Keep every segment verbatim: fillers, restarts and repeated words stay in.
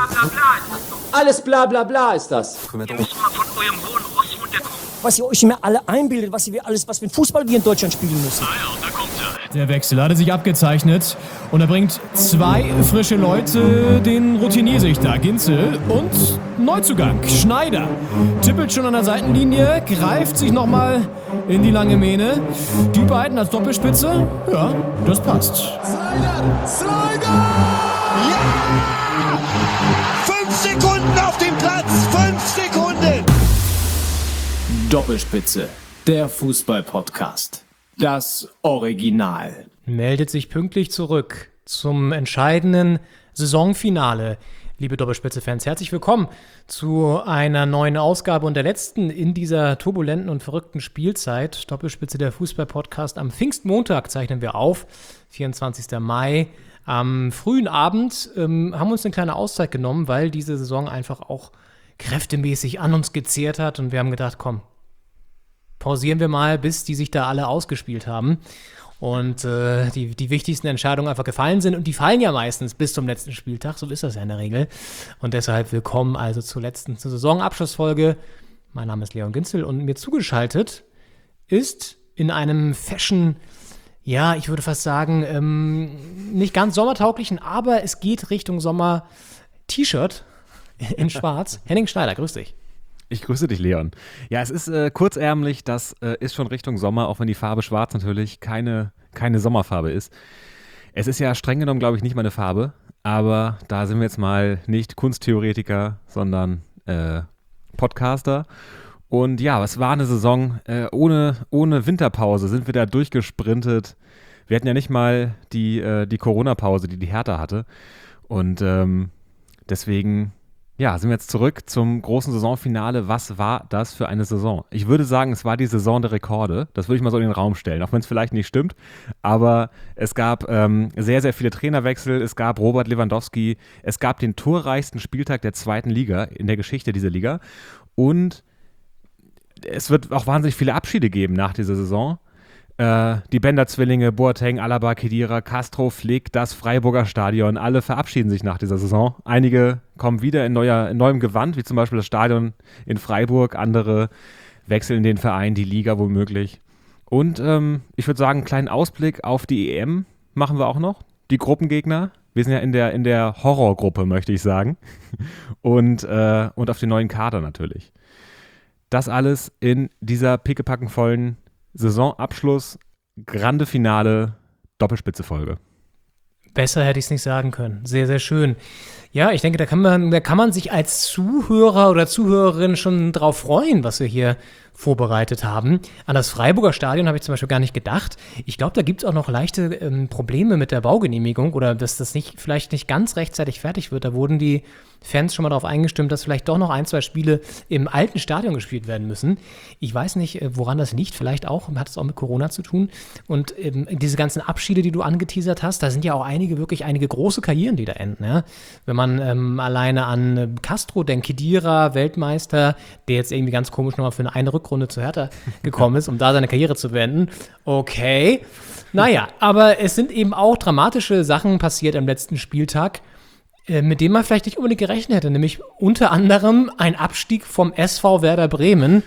bla bla bla ist das doch. Alles bla bla bla ist das. Ihr müsst mal von eurem hohen Ross runterkommen. Was ihr euch immer alle einbildet, was ihr alles, was für Fußball wir in Deutschland spielen müssen. Ah ja, da kommt er. Der Wechsel hatte sich abgezeichnet und er bringt zwei frische Leute, den Routiniersichter Ginzel und Neuzugang Schneider. Tippelt schon an der Seitenlinie, greift sich nochmal in die lange Mähne. Die beiden als Doppelspitze, ja, das passt. Slider! Slider! Ja! Fünf Sekunden auf dem Platz! Fünf Sekunden! Doppelspitze, der Fußball-Podcast. Das Original. Meldet sich pünktlich zurück zum entscheidenden Saisonfinale. Liebe Doppelspitze-Fans, herzlich willkommen zu einer neuen Ausgabe und der letzten in dieser turbulenten und verrückten Spielzeit. Doppelspitze, der Fußball-Podcast. Am Pfingstmontag zeichnen wir auf, vierundzwanzigsten Mai. Am frühen Abend ähm, haben wir uns eine kleine Auszeit genommen, weil diese Saison einfach auch kräftemäßig an uns gezehrt hat und wir haben gedacht, komm, pausieren wir mal, bis die sich da alle ausgespielt haben und äh, die, die wichtigsten Entscheidungen einfach gefallen sind. Und die fallen ja meistens bis zum letzten Spieltag, so ist das ja in der Regel. Und deshalb willkommen also zur letzten zur Saisonabschlussfolge. Mein Name ist Leon Ginzel und mir zugeschaltet ist in einem Fashion, ja, ich würde fast sagen, ähm, nicht ganz sommertauglichen, aber es geht Richtung Sommer T-Shirt in schwarz. Henning Schneider, grüß dich. Ich grüße dich, Leon. Ja, es ist äh, kurzärmlich, das äh, ist schon Richtung Sommer, auch wenn die Farbe schwarz natürlich keine, keine Sommerfarbe ist. Es ist ja streng genommen, glaube ich, nicht meine Farbe, aber da sind wir jetzt mal nicht Kunsttheoretiker, sondern äh, Podcaster. Und ja, es war eine Saison, äh, ohne, ohne Winterpause sind wir da durchgesprintet. Wir hatten ja nicht mal die, äh, die Corona-Pause, die die Hertha hatte. Und ähm, deswegen... Ja, sind wir jetzt zurück zum großen Saisonfinale. Was war das für eine Saison? Ich würde sagen, es war die Saison der Rekorde. Das würde ich mal so in den Raum stellen, auch wenn es vielleicht nicht stimmt. Aber es gab ähm, sehr, sehr viele Trainerwechsel. Es gab Robert Lewandowski. Es gab den torreichsten Spieltag der zweiten Liga in der Geschichte dieser Liga. Und es wird auch wahnsinnig viele Abschiede geben nach dieser Saison. Die Bender-Zwillinge, Boateng, Alaba, Khedira, Castro, Flick, das Freiburger Stadion, alle verabschieden sich nach dieser Saison. Einige kommen wieder in, neuer, in neuem Gewand, wie zum Beispiel das Stadion in Freiburg. Andere wechseln den Verein, die Liga womöglich. Und ähm, ich würde sagen, einen kleinen Ausblick auf die E M machen wir auch noch. Die Gruppengegner. Wir sind ja in der, in der Horrorgruppe, möchte ich sagen. Und, äh, und auf den neuen Kader natürlich. Das alles in dieser pickepackenvollen Saisonabschluss, Grande Finale, Doppelspitze-Folge. Besser hätte ich es nicht sagen können. Sehr, sehr schön. Ja, ich denke, da kann man, da kann man sich als Zuhörer oder Zuhörerin schon drauf freuen, was wir hier vorbereitet haben. An das Freiburger Stadion habe ich zum Beispiel gar nicht gedacht. Ich glaube, da gibt es auch noch leichte ähm, Probleme mit der Baugenehmigung oder dass das nicht, vielleicht nicht ganz rechtzeitig fertig wird. Da wurden die Fans schon mal darauf eingestimmt, dass vielleicht doch noch ein, zwei Spiele im alten Stadion gespielt werden müssen. Ich weiß nicht, woran das liegt. Vielleicht auch, hat es auch mit Corona zu tun. Und ähm, diese ganzen Abschiede, die du angeteasert hast, da sind ja auch einige, wirklich einige große Karrieren, die da enden. Ja? Wenn man ähm, alleine an äh, Castro denkt, Khedira, Weltmeister, der jetzt irgendwie ganz komisch nochmal für eine, eine Rückrunde zu Hertha gekommen ist, um da seine Karriere zu beenden. Okay. Naja, aber es sind eben auch dramatische Sachen passiert am letzten Spieltag, mit dem man vielleicht nicht unbedingt gerechnet hätte, nämlich unter anderem ein Abstieg vom S V Werder Bremen.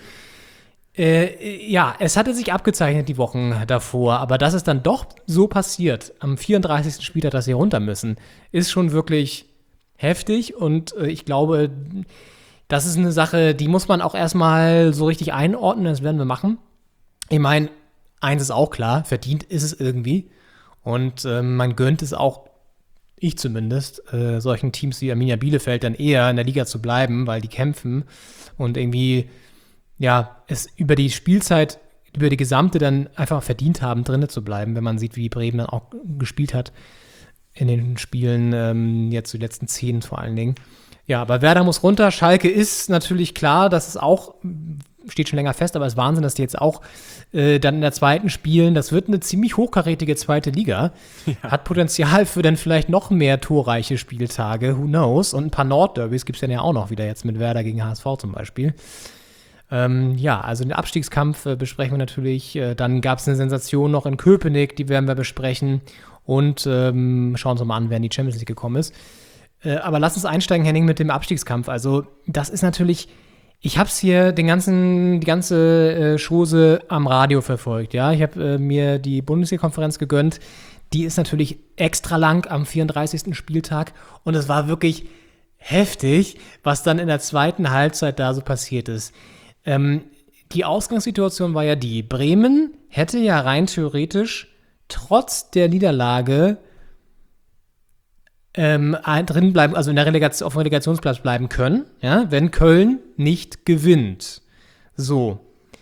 Äh, ja, es hatte sich abgezeichnet die Wochen davor, aber dass es dann doch so passiert, am vierunddreißigsten Spieltag, dass sie runter müssen, ist schon wirklich heftig und äh, ich glaube, das ist eine Sache, die muss man auch erstmal so richtig einordnen, das werden wir machen. Ich meine, eins ist auch klar, verdient ist es irgendwie und äh, man gönnt es auch, ich zumindest, äh, solchen Teams wie Arminia Bielefeld dann eher in der Liga zu bleiben, weil die kämpfen und irgendwie, ja, es über die Spielzeit, über die gesamte dann einfach verdient haben, drinnen zu bleiben, wenn man sieht, wie Bremen dann auch gespielt hat in den Spielen, ähm, jetzt die letzten zehn vor allen Dingen. Ja, aber Werder muss runter. Schalke ist natürlich klar, dass es auch, steht schon länger fest, aber es ist Wahnsinn, dass die jetzt auch äh, dann in der zweiten spielen. Das wird eine ziemlich hochkarätige zweite Liga. Ja. Hat Potenzial für dann vielleicht noch mehr torreiche Spieltage, who knows. Und ein paar Nordderbys gibt es dann ja auch noch wieder jetzt mit Werder gegen H S V zum Beispiel. Ähm, ja, also den Abstiegskampf äh, besprechen wir natürlich. Äh, dann gab es eine Sensation noch in Köpenick, die werden wir besprechen. Und ähm, schauen uns mal an, wer in die Champions League gekommen ist. Äh, aber lass uns einsteigen, Henning, mit dem Abstiegskampf. Also das ist natürlich, ich habe es hier den ganzen, die ganze äh, Chose am Radio verfolgt. Ja, ich habe äh, mir die Bundesliga-Konferenz gegönnt. Die ist natürlich extra lang am vierunddreißigsten Spieltag und es war wirklich heftig, was dann in der zweiten Halbzeit da so passiert ist. Ähm, die Ausgangssituation war ja die, Bremen hätte ja rein theoretisch trotz der Niederlage ähm, drin bleiben, also in der Relegation, auf dem Relegationsplatz bleiben können, ja, wenn Köln nicht gewinnt. So.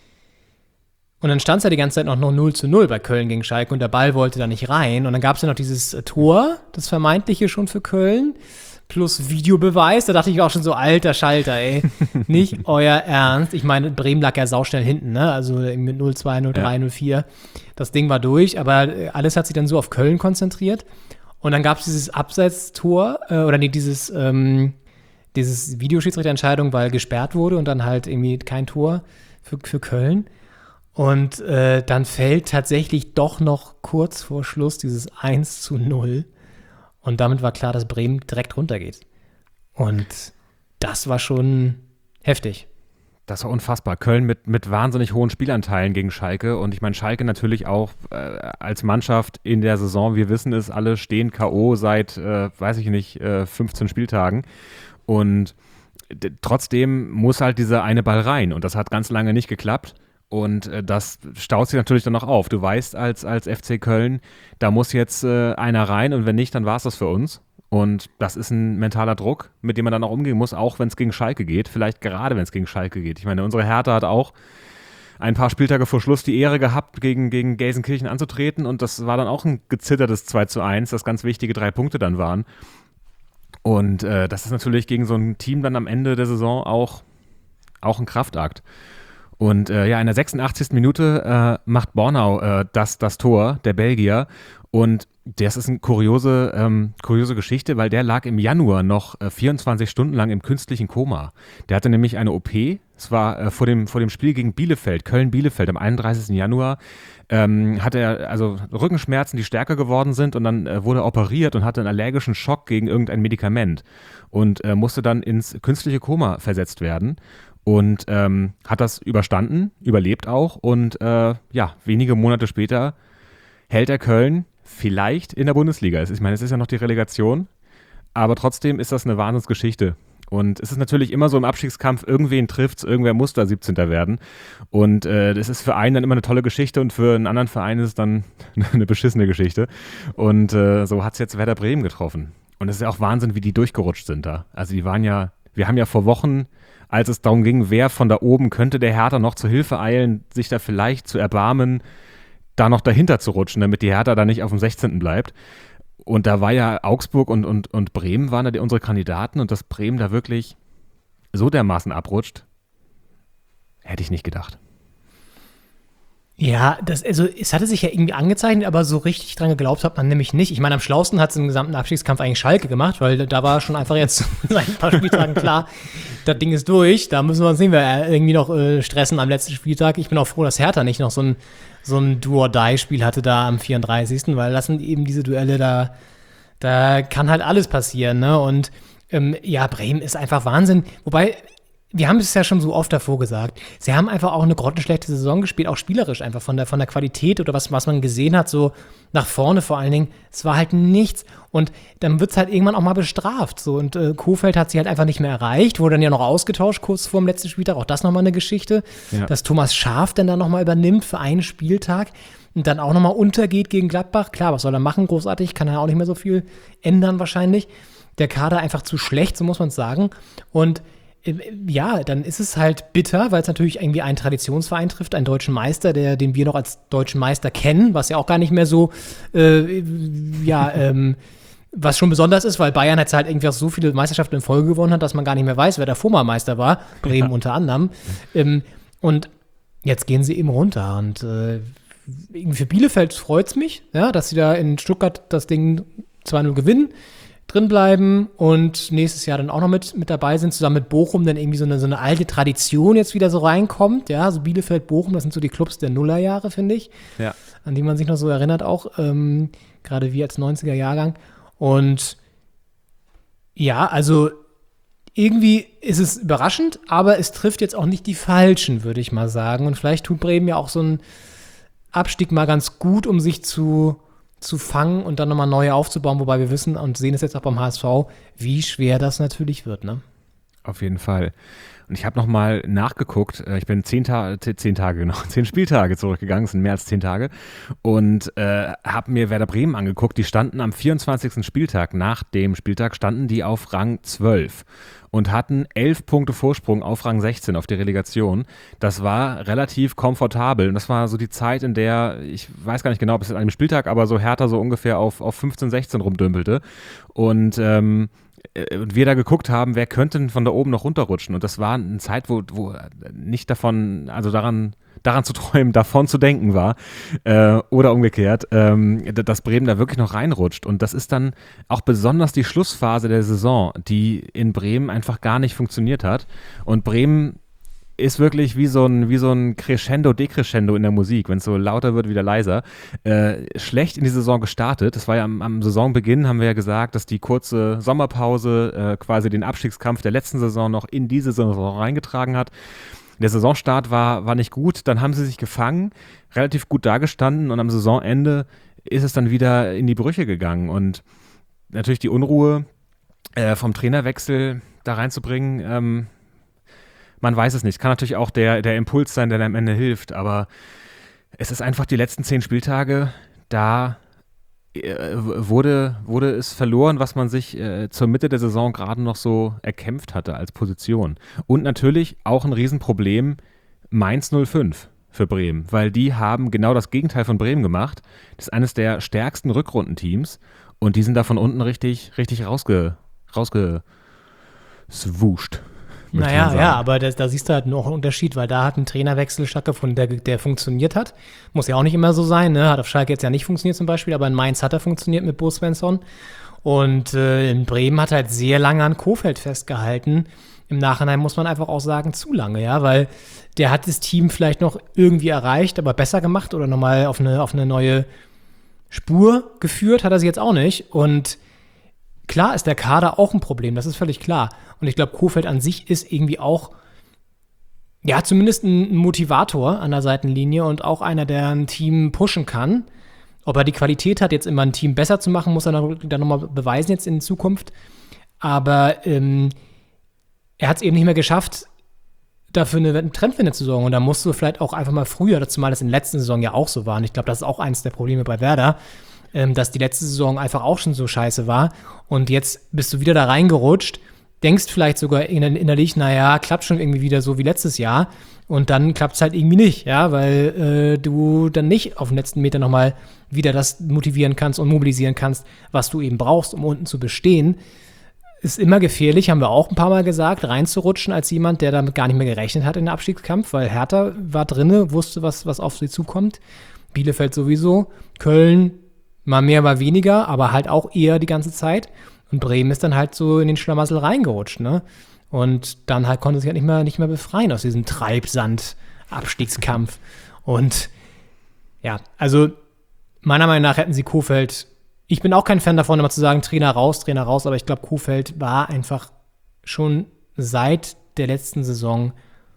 Und dann stand es ja die ganze Zeit noch null zu null bei Köln gegen Schalke und der Ball wollte da nicht rein. Und dann gab es ja noch dieses Tor, das vermeintliche schon für Köln, plus Videobeweis. Da dachte ich auch schon so, alter Schalter, ey, nicht euer Ernst. Ich meine, Bremen lag ja sauschnell hinten, ne? Also mit null zwei, null drei, null vier. Das Ding war durch, aber alles hat sich dann so auf Köln konzentriert. Und dann gab es dieses Abseits-Tor, äh, oder nee, dieses, ähm, dieses Videoschiedsrichterentscheidung, weil gesperrt wurde und dann halt irgendwie kein Tor für, für Köln. Und äh, dann fällt tatsächlich doch noch kurz vor Schluss dieses eins zu null. Und damit war klar, dass Bremen direkt runtergeht. Und das war schon heftig. Das war unfassbar. Köln mit, mit wahnsinnig hohen Spielanteilen gegen Schalke. Und ich meine, Schalke natürlich auch äh, als Mannschaft in der Saison, wir wissen es, alle stehen K O seit, äh, weiß ich nicht, äh, fünfzehn Spieltagen. Und d- trotzdem muss halt dieser eine Ball rein. Und das hat ganz lange nicht geklappt. Und äh, das staut sich natürlich dann noch auf. Du weißt als, als F C Köln, da muss jetzt äh, einer rein und wenn nicht, dann war es das für uns. Und das ist ein mentaler Druck, mit dem man dann auch umgehen muss, auch wenn es gegen Schalke geht. Vielleicht gerade, wenn es gegen Schalke geht. Ich meine, unsere Hertha hat auch ein paar Spieltage vor Schluss die Ehre gehabt, gegen, gegen Gelsenkirchen anzutreten. Und das war dann auch ein gezittertes zwei zu eins, das ganz wichtige drei Punkte dann waren. Und äh, das ist natürlich gegen so ein Team dann am Ende der Saison auch, auch ein Kraftakt. Und äh, ja, in der sechsundachtzigsten Minute äh, macht Bornau äh, das, das Tor, der Belgier. Und das ist eine kuriose, ähm, kuriose Geschichte, weil der lag im Januar noch äh, vierundzwanzig Stunden lang im künstlichen Koma. Der hatte nämlich eine O P. Es war äh, vor dem, vor dem Spiel gegen Bielefeld, Köln-Bielefeld, am einunddreißigsten Januar. Ähm, hatte er also Rückenschmerzen, die stärker geworden sind. Und dann äh, wurde er operiert und hatte einen allergischen Schock gegen irgendein Medikament. Und äh, musste dann ins künstliche Koma versetzt werden. Und ähm, hat das überstanden, überlebt auch und äh, ja, wenige Monate später hält er Köln vielleicht in der Bundesliga. Ich meine, es ist ja noch die Relegation, aber trotzdem ist das eine Wahnsinnsgeschichte. Und es ist natürlich immer so im Abstiegskampf, irgendwen trifft's, irgendwer muss da siebzehnter werden. Und äh, das ist für einen dann immer eine tolle Geschichte und für einen anderen Verein ist es dann eine beschissene Geschichte. Und äh, so hat's jetzt Werder Bremen getroffen. Und es ist ja auch Wahnsinn, wie die durchgerutscht sind da. Also die waren ja, wir haben ja vor Wochen, als es darum ging, wer von da oben könnte der Hertha noch zu Hilfe eilen, sich da vielleicht zu erbarmen, da noch dahinter zu rutschen, damit die Hertha da nicht auf dem sechzehnten bleibt. Und da war ja Augsburg und, und, und Bremen waren da die, unsere Kandidaten und dass Bremen da wirklich so dermaßen abrutscht, hätte ich nicht gedacht. Ja, das, also es hatte sich ja irgendwie angezeichnet, aber so richtig dran geglaubt hat man nämlich nicht. Ich meine, am schlausten hat es im gesamten Abstiegskampf eigentlich Schalke gemacht, weil da war schon einfach jetzt seit ein paar Spieltagen klar, das Ding ist durch, da müssen wir uns nicht mehr irgendwie noch äh, stressen am letzten Spieltag. Ich bin auch froh, dass Hertha nicht noch so ein, so ein Do-or-Die-Spiel hatte da am vierunddreißigsten, weil das sind eben diese Duelle, da, da kann halt alles passieren, ne? Und ähm, ja, Bremen ist einfach Wahnsinn. Wobei, wir haben es ja schon so oft davor gesagt, sie haben einfach auch eine grottenschlechte Saison gespielt, auch spielerisch einfach von der, von der Qualität oder was, was man gesehen hat, so nach vorne vor allen Dingen. Es war halt nichts und dann wird es halt irgendwann auch mal bestraft. So. Und äh, Kohfeldt hat sie halt einfach nicht mehr erreicht, wurde dann ja noch ausgetauscht kurz vor dem letzten Spieltag, auch das nochmal eine Geschichte, ja. Dass Thomas Schaaf dann da nochmal übernimmt für einen Spieltag und dann auch nochmal untergeht gegen Gladbach. Klar, was soll er machen, großartig, kann er auch nicht mehr so viel ändern wahrscheinlich. Der Kader einfach zu schlecht, so muss man es sagen. Und ja, dann ist es halt bitter, weil es natürlich irgendwie einen Traditionsverein trifft, einen deutschen Meister, der, den wir noch als deutschen Meister kennen, was ja auch gar nicht mehr so, äh, ja, ähm, was schon besonders ist, weil Bayern jetzt halt irgendwie auch so viele Meisterschaften in Folge gewonnen hat, dass man gar nicht mehr weiß, wer der vormal Meister war, Bremen ja. unter anderem. Ähm, und jetzt gehen sie eben runter und äh, irgendwie für Bielefeld freut es mich, ja, dass sie da in Stuttgart das Ding zwei null gewinnen, drin bleiben und nächstes Jahr dann auch noch mit, mit dabei sind, zusammen mit Bochum, dann irgendwie so eine, so eine alte Tradition jetzt wieder so reinkommt, ja, so Bielefeld, Bochum, das sind so die Clubs der Nullerjahre, finde ich, ja. An die man sich noch so erinnert auch, ähm, gerade wir als neunziger Jahrgang und Ja, also irgendwie ist es überraschend, aber es trifft jetzt auch nicht die Falschen, würde ich mal sagen. Und vielleicht tut Bremen ja auch so einen Abstieg mal ganz gut, um sich zu, zu fangen und dann nochmal neu aufzubauen. Wobei wir wissen und sehen es jetzt auch beim H S V, wie schwer das natürlich wird, ne? Auf jeden Fall. Und ich habe nochmal nachgeguckt, ich bin zehn, Ta- zehn Tage, genau, zehn Spieltage zurückgegangen, es sind mehr als zehn Tage, und äh, habe mir Werder Bremen angeguckt, die standen am vierundzwanzigsten Spieltag, nach dem Spieltag standen die auf Rang zwölf und hatten elf Punkte Vorsprung auf Rang sechzehn, auf die Relegation. Das war relativ komfortabel und das war so die Zeit, in der, ich weiß gar nicht genau, ob es an einem Spieltag, aber so Hertha so ungefähr auf, auf fünfzehn, sechzehn rumdümpelte und ähm, und wir da geguckt haben, wer könnte denn von da oben noch runterrutschen. Und das war eine Zeit, wo, wo nicht davon, also daran, daran zu träumen, davon zu denken war, äh, oder umgekehrt, ähm, dass Bremen da wirklich noch reinrutscht. Und das ist dann auch besonders die Schlussphase der Saison, die in Bremen einfach gar nicht funktioniert hat. Und Bremen ist wirklich wie so ein, wie so ein Crescendo, Decrescendo in der Musik, wenn es so lauter wird, wieder leiser. Äh, schlecht in die Saison gestartet. Das war ja am, am Saisonbeginn, haben wir ja gesagt, dass die kurze Sommerpause äh, quasi den Abstiegskampf der letzten Saison noch in diese Saison reingetragen hat. Der Saisonstart war, war nicht gut, dann haben sie sich gefangen, relativ gut dagestanden und am Saisonende ist es dann wieder in die Brüche gegangen. Und natürlich die Unruhe äh, vom Trainerwechsel da reinzubringen, ähm, man weiß es nicht. Kann natürlich auch der, der Impuls sein, der am Ende hilft, aber es ist einfach die letzten zehn Spieltage, da äh, wurde, wurde es verloren, was man sich äh, zur Mitte der Saison gerade noch so erkämpft hatte als Position. Und natürlich auch ein Riesenproblem Mainz null fünf für Bremen, weil die haben genau das Gegenteil von Bremen gemacht. Das ist eines der stärksten Rückrundenteams und die sind da von unten richtig, richtig rausge, rausgeswuscht. Naja, ja, aber das, da siehst du halt noch einen Unterschied, weil da hat ein Trainerwechsel stattgefunden, der, der funktioniert hat. Muss ja auch nicht immer so sein, ne? Hat auf Schalke jetzt ja nicht funktioniert zum Beispiel, aber in Mainz hat er funktioniert mit Bo Svensson. Und äh, in Bremen hat er halt sehr lange an Kohfeldt festgehalten. Im Nachhinein muss man einfach auch sagen, zu lange, ja, weil der hat das Team vielleicht noch irgendwie erreicht, aber besser gemacht oder nochmal auf eine, auf eine neue Spur geführt, hat er sie jetzt auch nicht. Und klar ist der Kader auch ein Problem, das ist völlig klar. Und ich glaube, Kohfeldt an sich ist irgendwie auch, ja, zumindest ein Motivator an der Seitenlinie und auch einer, der ein Team pushen kann. Ob er die Qualität hat, jetzt immer ein Team besser zu machen, muss er dann, dann nochmal beweisen jetzt in Zukunft. Aber ähm, er hat es eben nicht mehr geschafft, dafür eine Trendwende zu sorgen. Und da musst du vielleicht auch einfach mal früher, zumal das in der letzten Saison ja auch so war. Und ich glaube, das ist auch eines der Probleme bei Werder, ähm, dass die letzte Saison einfach auch schon so scheiße war. Und jetzt bist du wieder da reingerutscht, denkst vielleicht sogar innerlich, naja, klappt schon irgendwie wieder so wie letztes Jahr. Und dann klappt es halt irgendwie nicht, ja, weil äh, du dann nicht auf den letzten Meter nochmal wieder das motivieren kannst und mobilisieren kannst, was du eben brauchst, um unten zu bestehen. Ist immer gefährlich, haben wir auch ein paar Mal gesagt, reinzurutschen als jemand, der damit gar nicht mehr gerechnet hat in den Abstiegskampf, weil Hertha war drinne, wusste, was, was auf sie zukommt. Bielefeld sowieso, Köln mal mehr, mal weniger, aber halt auch eher die ganze Zeit. Und Bremen ist dann halt so in den Schlamassel reingerutscht, ne? Und dann halt konnte sich halt nicht mehr, nicht mehr befreien aus diesem Treibsand-Abstiegskampf. Und ja, also meiner Meinung nach hätten sie Kohfeldt, ich bin auch kein Fan davon, immer zu sagen, Trainer raus, Trainer raus, aber ich glaube, Kohfeldt war einfach schon seit der letzten Saison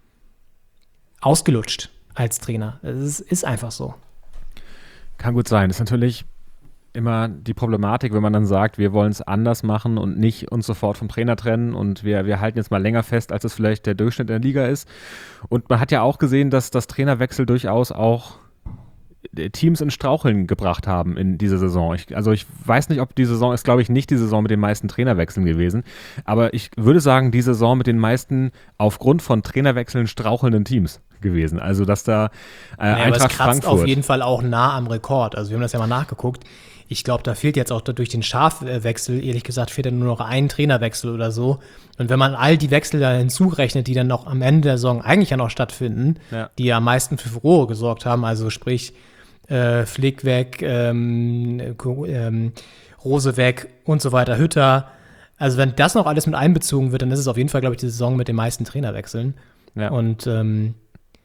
ausgelutscht als Trainer. Es ist, ist einfach so. Kann gut sein. Das ist natürlich immer die Problematik, wenn man dann sagt, wir wollen es anders machen und nicht uns sofort vom Trainer trennen und wir, wir halten jetzt mal länger fest, als es vielleicht der Durchschnitt der Liga ist. Und man hat ja auch gesehen, dass das Trainerwechsel durchaus auch Teams in Straucheln gebracht haben in dieser Saison. Ich, also ich weiß nicht, ob die Saison ist, glaube ich, nicht die Saison mit den meisten Trainerwechseln gewesen, aber ich würde sagen, die Saison mit den meisten aufgrund von Trainerwechseln strauchelnden Teams gewesen. Also dass da äh, naja, Eintracht aber es kratzt Frankfurt auf jeden Fall auch nah am Rekord. Also wir haben das ja mal nachgeguckt. Ich glaube, da fehlt jetzt auch durch den Schafwechsel, ehrlich gesagt, fehlt ja nur noch ein Trainerwechsel oder so. Und wenn man all die Wechsel da hinzurechnet, die dann noch am Ende der Saison eigentlich ja noch stattfinden, ja, die ja am meisten für Furore gesorgt haben, also sprich äh, Flick weg, ähm, ähm, Rose weg und so weiter, Hütter. Also wenn das noch alles mit einbezogen wird, dann ist es auf jeden Fall, glaube ich, die Saison mit den meisten Trainerwechseln. Ja. Und ähm,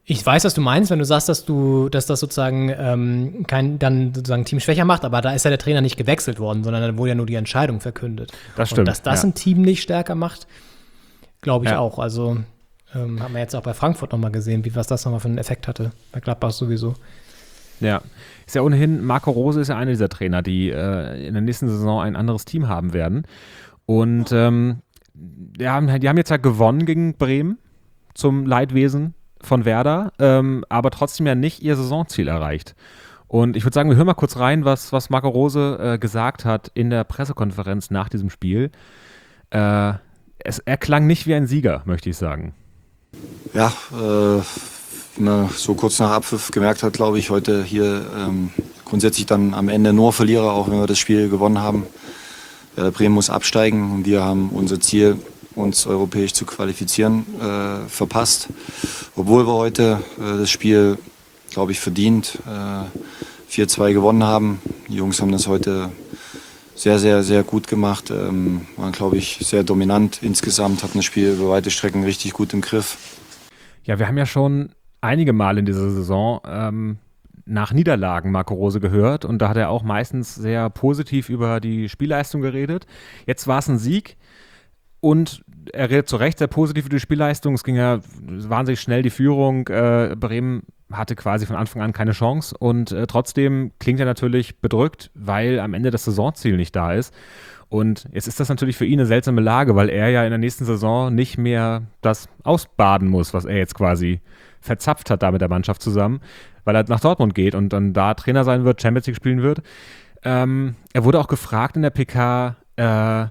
Ich weiß, was du meinst, wenn du sagst, dass du, dass das sozusagen ähm, kein dann sozusagen Team schwächer macht, aber da ist ja der Trainer nicht gewechselt worden, sondern dann wurde ja nur die Entscheidung verkündet. Das stimmt. Und dass das ja. ein Team nicht stärker macht, glaube ich Ja. auch. Also ähm, haben wir jetzt auch bei Frankfurt nochmal gesehen, wie was das nochmal für einen Effekt hatte. Bei Gladbach sowieso. Ja, ist ja ohnehin, Marco Rose ist ja einer dieser Trainer, die äh, in der nächsten Saison ein anderes Team haben werden. Und ähm, die, haben, die haben jetzt ja gewonnen gegen Bremen zum Leidwesen von Werder, ähm, aber trotzdem ja nicht ihr Saisonziel erreicht. Und ich würde sagen, wir hören mal kurz rein, was, was Marco Rose äh, gesagt hat in der Pressekonferenz nach diesem Spiel. Äh, es, er klang nicht wie ein Sieger, möchte ich sagen. Ja, äh, wie man so kurz nach Abpfiff gemerkt hat, glaube ich, heute hier ähm, grundsätzlich dann am Ende nur Verlierer, auch wenn wir das Spiel gewonnen haben. Werder Bremen muss absteigen und wir haben unser Ziel, uns europäisch zu qualifizieren, äh, verpasst. Obwohl wir heute äh, das Spiel, glaube ich, verdient äh, vier zwei gewonnen haben. Die Jungs haben das heute sehr, sehr, sehr gut gemacht. Ähm, waren, glaube ich, sehr dominant insgesamt, hatten das Spiel über weite Strecken richtig gut im Griff. Ja, wir haben ja schon einige Mal in dieser Saison ähm, nach Niederlagen Marco Rose gehört und da hat er auch meistens sehr positiv über die Spielleistung geredet. Jetzt war es ein Sieg und er redet zu Recht sehr positiv über die Spielleistung. Es ging ja wahnsinnig schnell die Führung. Äh, Bremen hatte quasi von Anfang an keine Chance und äh, trotzdem klingt er natürlich bedrückt, weil am Ende das Saisonziel nicht da ist. Und jetzt ist das natürlich für ihn eine seltsame Lage, weil er ja in der nächsten Saison nicht mehr das ausbaden muss, was er jetzt quasi verzapft hat da mit der Mannschaft zusammen, weil er nach Dortmund geht und dann da Trainer sein wird, Champions League spielen wird. Ähm, er wurde auch gefragt in der P K, äh,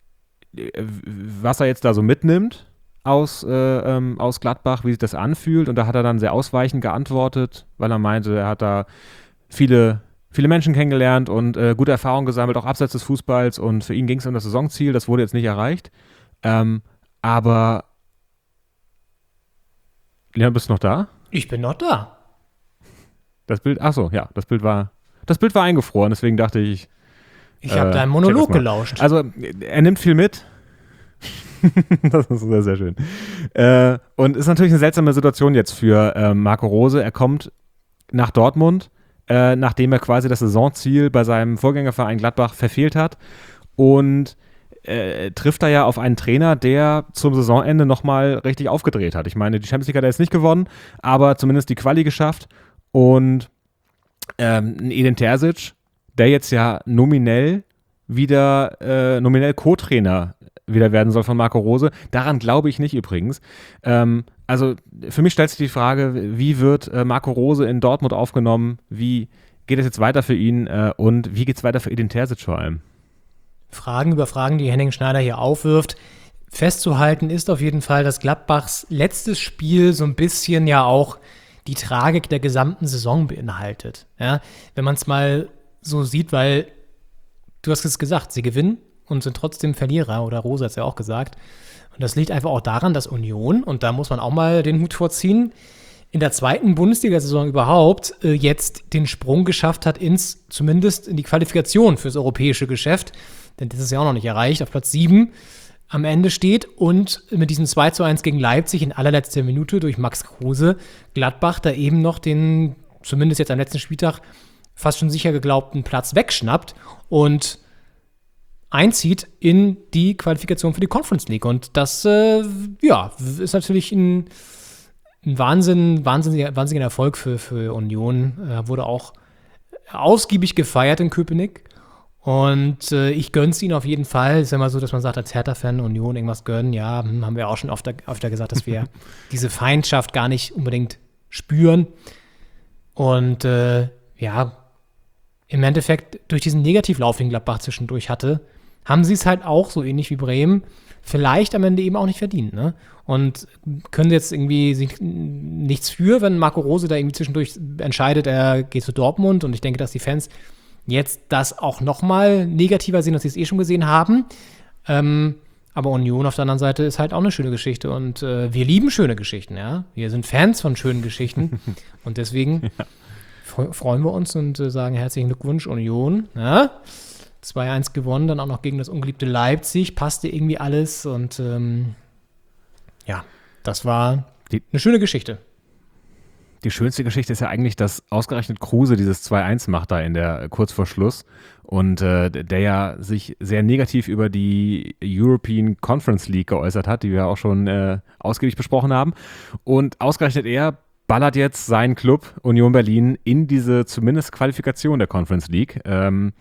was er jetzt da so mitnimmt aus, äh, ähm, aus Gladbach, wie sich das anfühlt. Und da hat er dann sehr ausweichend geantwortet, weil er meinte, er hat da viele, viele Menschen kennengelernt und äh, gute Erfahrungen gesammelt, auch abseits des Fußballs. Und für ihn ging es um das Saisonziel, das wurde jetzt nicht erreicht. Ähm, aber Leon, bist du noch da? Ich bin noch da. Das Bild, achso, ja, das Bild war, das Bild war eingefroren, deswegen dachte ich, Ich habe Äh, deinem check Monolog das mal. gelauscht. Also, er nimmt viel mit. Das ist sehr, sehr schön. Äh, und ist natürlich eine seltsame Situation jetzt für äh, Marco Rose. Er kommt nach Dortmund, äh, nachdem er quasi das Saisonziel bei seinem Vorgängerverein Gladbach verfehlt hat. Und äh, trifft da ja auf einen Trainer, der zum Saisonende nochmal richtig aufgedreht hat. Ich meine, die Champions League hat er jetzt nicht gewonnen, aber zumindest die Quali geschafft. Und ähm, Edin Terzic, der jetzt ja nominell wieder äh, nominell Co-Trainer wieder werden soll von Marco Rose. Daran glaube ich nicht übrigens. Ähm, also für mich stellt sich die Frage, wie wird äh, Marco Rose in Dortmund aufgenommen? Wie geht es jetzt weiter für ihn äh, und wie geht es weiter für Edin Terzic vor allem? Fragen über Fragen, die Henning Schneider hier aufwirft. Festzuhalten ist auf jeden Fall, dass Gladbachs letztes Spiel so ein bisschen ja auch die Tragik der gesamten Saison beinhaltet. Ja, wenn man es mal so sieht, weil du hast es gesagt, sie gewinnen und sind trotzdem Verlierer, oder Rose hat es ja auch gesagt. Und das liegt einfach auch daran, dass Union, und da muss man auch mal den Hut vorziehen, in der zweiten Bundesliga-Saison überhaupt äh, jetzt den Sprung geschafft hat, ins zumindest in die Qualifikation fürs europäische Geschäft, denn das ist ja auch noch nicht erreicht, auf Platz sieben am Ende steht und mit diesem zwei zu eins gegen Leipzig in allerletzter Minute durch Max Kruse Gladbach da eben noch den, zumindest jetzt am letzten Spieltag, fast schon sicher geglaubten Platz wegschnappt und einzieht in die Qualifikation für die Conference League. Und das, äh, ja, ist natürlich ein, ein Wahnsinn, wahnsinniger, wahnsinniger Erfolg für, für Union. Äh, wurde auch ausgiebig gefeiert in Köpenick. Und äh, ich gönn's ihnen auf jeden Fall. Ist ja immer so, dass man sagt, als Hertha-Fan Union irgendwas gönnen. Ja, hm, haben wir auch schon öfter, öfter gesagt, dass wir diese Feindschaft gar nicht unbedingt spüren. Und äh, ja, im Endeffekt durch diesen Negativlauf, den Gladbach zwischendurch hatte, haben sie es halt auch so ähnlich wie Bremen vielleicht am Ende eben auch nicht verdient, ne? Und können jetzt irgendwie sich nichts für, wenn Marco Rose da irgendwie zwischendurch entscheidet, er geht zu Dortmund. Und ich denke, dass die Fans jetzt das auch noch mal negativer sehen, als sie es eh schon gesehen haben. Ähm, aber Union auf der anderen Seite ist halt auch eine schöne Geschichte. Und äh, wir lieben schöne Geschichten, ja. Wir sind Fans von schönen Geschichten. Und deswegen ja. fre- freuen wir uns und äh, sagen herzlichen Glückwunsch, Union. Ja? zwei eins gewonnen, dann auch noch gegen das ungeliebte Leipzig. Passte irgendwie alles. Und ähm, ja, das war Die- eine schöne Geschichte. die schönste Geschichte ist ja eigentlich, dass ausgerechnet Kruse dieses zwei eins macht da in der kurz vor Schluss und äh, der ja sich sehr negativ über die European Conference League geäußert hat, die wir auch schon äh, ausgiebig besprochen haben. Und ausgerechnet er ballert jetzt seinen Club Union Berlin in diese zumindest Qualifikation der Conference League. Ähm,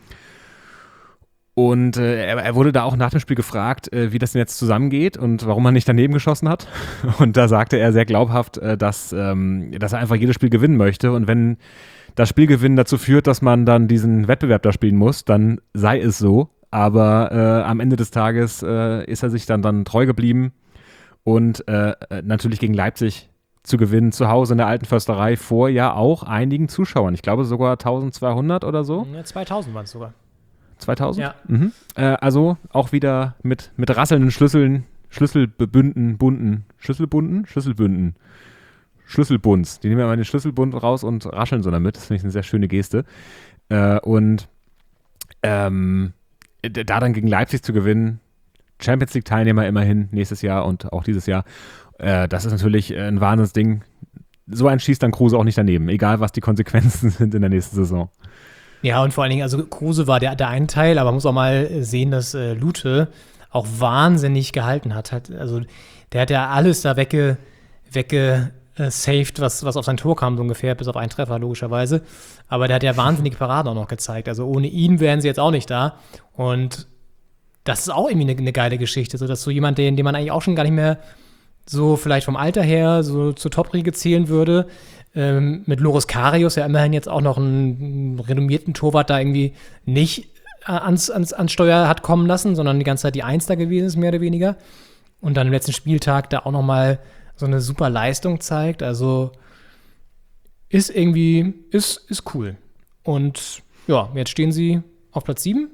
Und äh, er, er wurde da auch nach dem Spiel gefragt, äh, wie das denn jetzt zusammengeht und warum er nicht daneben geschossen hat. Und da sagte er sehr glaubhaft, äh, dass, ähm, dass er einfach jedes Spiel gewinnen möchte. Und wenn das Spielgewinnen dazu führt, dass man dann diesen Wettbewerb da spielen muss, dann sei es so. Aber äh, am Ende des Tages äh, ist er sich dann, dann treu geblieben und äh, natürlich gegen Leipzig zu gewinnen, zu Hause in der Alten Försterei vor ja auch einigen Zuschauern. Ich glaube sogar eintausendzweihundert oder so. Ja, zweitausend waren es sogar. zweitausend? Ja. Mhm. Äh, also auch wieder mit, mit rasselnden Schlüsseln, Schlüsselbünden, bunten, Schlüsselbunden, Schlüsselbünden, Schlüsselbunds. Die nehmen ja mal den Schlüsselbund raus und rascheln so damit. Das finde ich eine sehr schöne Geste. Äh, und ähm, da dann gegen Leipzig zu gewinnen, Champions League Teilnehmer immerhin nächstes Jahr und auch dieses Jahr, äh, das ist natürlich ein Wahnsinnsding. So ein schießt dann Kruse auch nicht daneben, egal was die Konsequenzen sind in der nächsten Saison. Ja, und vor allen Dingen, also Kruse war der, der ein Teil, aber man muss auch mal sehen, dass äh, Lute auch wahnsinnig gehalten hat. hat. Also der hat ja alles da wegge, wegge äh, saved, was, was auf sein Tor kam, so ungefähr, bis auf einen Treffer, logischerweise. Aber der hat ja wahnsinnige Paraden auch noch gezeigt. Also ohne ihn wären sie jetzt auch nicht da. Und das ist auch irgendwie eine, eine geile Geschichte, so dass so jemand, den, den man eigentlich auch schon gar nicht mehr so vielleicht vom Alter her so zur Top-Riege zählen würde, ähm, mit Loris Karius ja immerhin jetzt auch noch einen, einen renommierten Torwart da irgendwie nicht ans, ans, ans Steuer hat kommen lassen, sondern die ganze Zeit die Eins da gewesen ist, mehr oder weniger. Und dann im letzten Spieltag da auch noch mal so eine super Leistung zeigt. Also ist irgendwie, ist, ist cool. Und ja, jetzt stehen sie auf Platz sieben.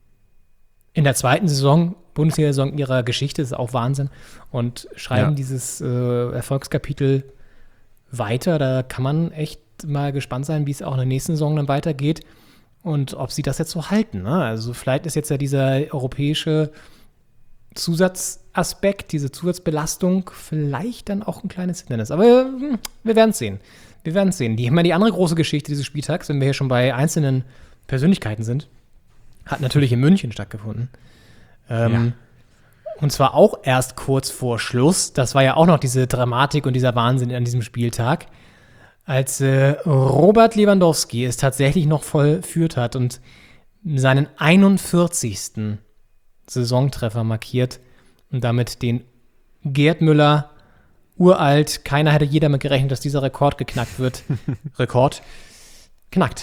In der zweiten Saison, Bundesliga-Saison ihrer Geschichte, ist auch Wahnsinn. Und schreiben ja. dieses äh, Erfolgskapitel weiter. Da kann man echt mal gespannt sein, wie es auch in der nächsten Saison dann weitergeht und ob sie das jetzt so halten. Ne? Also vielleicht ist jetzt ja dieser europäische Zusatzaspekt, diese Zusatzbelastung vielleicht dann auch ein kleines Hindernis. Aber hm, wir werden es sehen. Wir werden es sehen. Die, ich meine, die andere große Geschichte dieses Spieltags, wenn wir hier schon bei einzelnen Persönlichkeiten sind, hat natürlich in München stattgefunden. Ähm, ja. Und zwar auch erst kurz vor Schluss. Das war ja auch noch diese Dramatik und dieser Wahnsinn an diesem Spieltag, als äh, Robert Lewandowski es tatsächlich noch vollführt hat und seinen einundvierzigsten Saisontreffer markiert und damit den Gerd Müller, uralt, keiner hätte je damit gerechnet, dass dieser Rekord geknackt wird. Rekord knackt.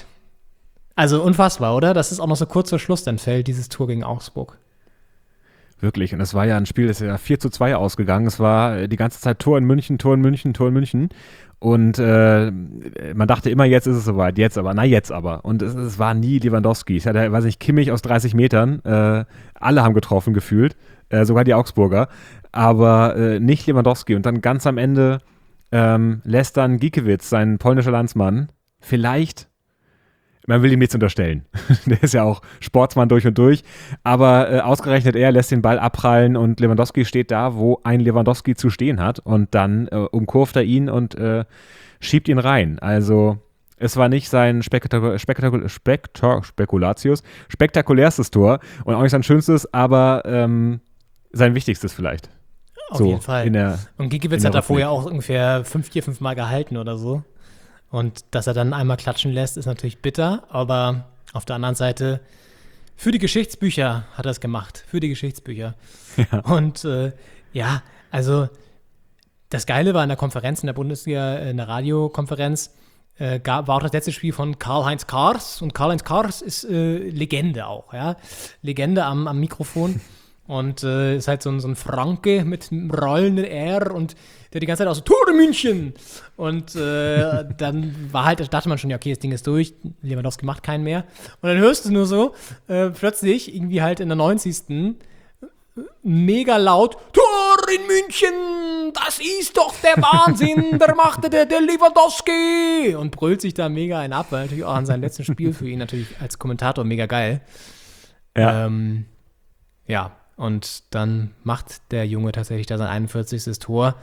Also unfassbar, oder? Das ist auch noch so kurz vor Schluss dann fällt, dieses Tor gegen Augsburg. Wirklich. Und es war ja ein Spiel, das ist ja vier zu zwei ausgegangen. Es war die ganze Zeit Tor in München, Tor in München, Tor in München. Und äh, man dachte immer, jetzt ist es soweit, jetzt aber, na jetzt aber. Und es, es war nie Lewandowski. Ich hatte, weiß nicht, Kimmich aus dreißig Metern. Äh, alle haben getroffen gefühlt, äh, sogar die Augsburger. Aber äh, nicht Lewandowski. Und dann ganz am Ende ähm, lässt dann Giekewitz, sein polnischer Landsmann, vielleicht, man will ihm nichts unterstellen. Der ist ja auch Sportsmann durch und durch. Aber äh, ausgerechnet er lässt den Ball abprallen und Lewandowski steht da, wo ein Lewandowski zu stehen hat. Und dann äh, umkurvt er ihn und äh, schiebt ihn rein. Also es war nicht sein Spektakul- Spektakul- Spektak- Spekulatius, spektakulärstes Tor und auch nicht sein schönstes, aber ähm, sein wichtigstes vielleicht. Auf so, jeden Fall. In der, und Giekewitz hat da vorher auch ungefähr fünf, vier, fünf Mal gehalten oder so. Und dass er dann einmal klatschen lässt, ist natürlich bitter, aber auf der anderen Seite, für die Geschichtsbücher hat er es gemacht, für die Geschichtsbücher. Ja. Und äh, ja, also das Geile war in der Konferenz, in der Bundesliga, in der Radiokonferenz, äh, gab, war auch das letzte Spiel von Karl-Heinz Kars und Karl-Heinz Kars ist äh, Legende auch, ja, Legende am, am Mikrofon. Und äh, ist halt so ein, so ein Franke mit einem rollenden R und der die ganze Zeit auch so, Tore München! Und äh, dann war halt, da dachte man schon, ja, okay, das Ding ist durch, Lewandowski macht keinen mehr. Und dann hörst du nur so, äh, plötzlich, irgendwie halt in der neunzigsten mega laut, Tor in München! Das ist doch der Wahnsinn! Der machte der, der Lewandowski! Und brüllt sich da mega einen ab, weil natürlich auch an seinem letzten Spiel für ihn natürlich als Kommentator mega geil. Ja. Ähm, ja. Und dann macht der Junge tatsächlich da sein einundvierzigstes Tor.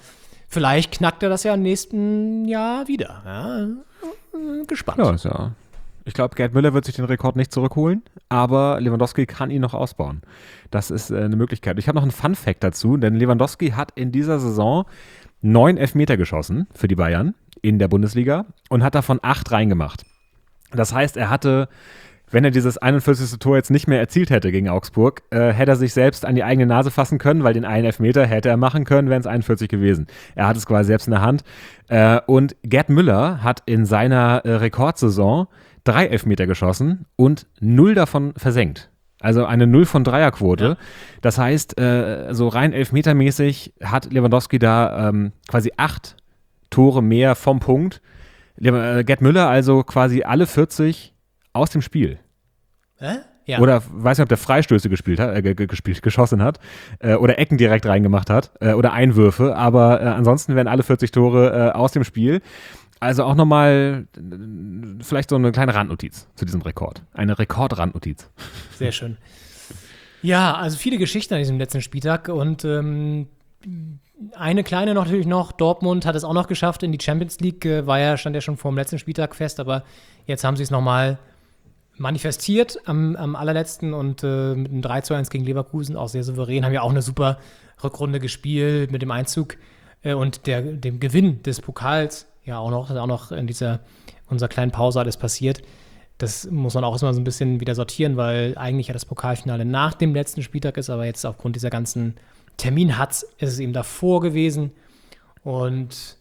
vielleicht knackt er das ja im nächsten Jahr wieder. Ja, gespannt. Ja, ist ja. Ich glaube, Gerd Müller wird sich den Rekord nicht zurückholen, aber Lewandowski kann ihn noch ausbauen. Das ist äh, eine Möglichkeit. Ich habe noch einen Fun-Fact dazu, denn Lewandowski hat in dieser Saison neun Elfmeter geschossen für die Bayern in der Bundesliga und hat davon acht reingemacht. Das heißt, er hatte, wenn er dieses einundvierzigste Tor jetzt nicht mehr erzielt hätte gegen Augsburg, äh, hätte er sich selbst an die eigene Nase fassen können, weil den einen Elfmeter hätte er machen können, wären es einundvierzig gewesen. Er hat es quasi selbst in der Hand. Äh, und Gerd Müller hat in seiner äh, Rekordsaison drei Elfmeter geschossen und null davon versenkt. Also eine null von Dreierquote. Ja. Das heißt, äh, so rein elfmetermäßig hat Lewandowski da ähm, quasi acht Tore mehr vom Punkt. Le- äh, Gerd Müller also quasi alle vierzig aus dem Spiel. Hä? Ja. Oder weiß nicht, ob der Freistöße gespielt hat, äh, g- gespielt, geschossen hat äh, oder Ecken direkt reingemacht hat äh, oder Einwürfe, aber äh, ansonsten werden alle vierzig Tore äh, aus dem Spiel. Also auch nochmal äh, vielleicht so eine kleine Randnotiz zu diesem Rekord. Eine Rekordrandnotiz. Sehr schön. Ja, also viele Geschichten an diesem letzten Spieltag und ähm, eine kleine noch natürlich noch, Dortmund hat es auch noch geschafft in die Champions League, äh, war ja, stand ja schon vor dem letzten Spieltag fest, aber jetzt haben sie es nochmal manifestiert am, am allerletzten und äh, mit einem drei zu eins gegen Leverkusen auch sehr souverän, haben ja auch eine super Rückrunde gespielt mit dem Einzug äh, und der, dem Gewinn des Pokals, ja auch noch, auch noch in dieser unserer kleinen Pause alles passiert. Das muss man auch erstmal so ein bisschen wieder sortieren, weil eigentlich ja das Pokalfinale nach dem letzten Spieltag ist, aber jetzt aufgrund dieser ganzen Terminhatz ist es eben davor gewesen. Und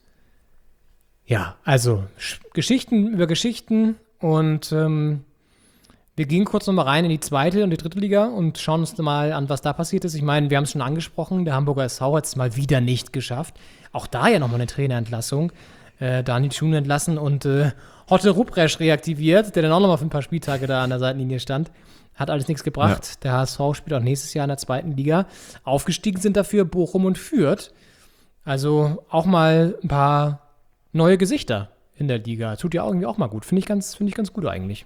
ja, also Sch- Geschichten über Geschichten und ähm, wir gehen kurz nochmal rein in die zweite und die dritte Liga und schauen uns mal an, was da passiert ist. Ich meine, wir haben es schon angesprochen, der Hamburger S V hat es mal wieder nicht geschafft. Auch da ja nochmal eine Trainerentlassung. Äh, Daniel Thun entlassen und äh, Hotte Rupresch reaktiviert, der dann auch nochmal für ein paar Spieltage da an der Seitenlinie stand. Hat alles nichts gebracht. Ja. Der H S V spielt auch nächstes Jahr in der zweiten Liga. Aufgestiegen sind dafür Bochum und Fürth. Also auch mal ein paar neue Gesichter in der Liga. Tut ja irgendwie auch mal gut. Finde ich ganz, finde ich ganz gut eigentlich.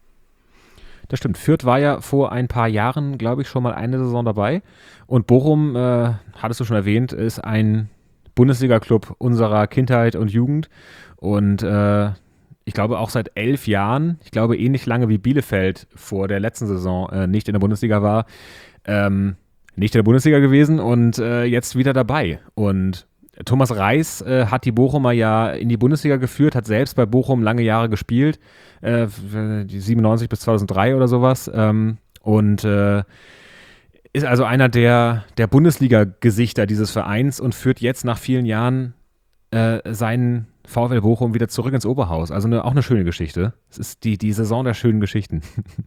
Das stimmt. Fürth war ja vor ein paar Jahren, glaube ich, schon mal eine Saison dabei. Und Bochum, äh, hattest du schon erwähnt, ist ein Bundesliga-Club unserer Kindheit und Jugend. Und äh, ich glaube auch seit elf Jahren, ich glaube ähnlich lange wie Bielefeld vor der letzten Saison äh, nicht in der Bundesliga war, ähm, nicht in der Bundesliga gewesen und äh, jetzt wieder dabei. Und Thomas Reis äh, hat die Bochumer ja in die Bundesliga geführt, hat selbst bei Bochum lange Jahre gespielt, äh, die siebenundneunzig bis zweitausenddrei oder sowas. Ähm, und äh, ist also einer der, der Bundesliga-Gesichter dieses Vereins und führt jetzt nach vielen Jahren äh, seinen VfL Bochum wieder zurück ins Oberhaus. Also eine, auch eine schöne Geschichte. Es ist die, die Saison der schönen Geschichten.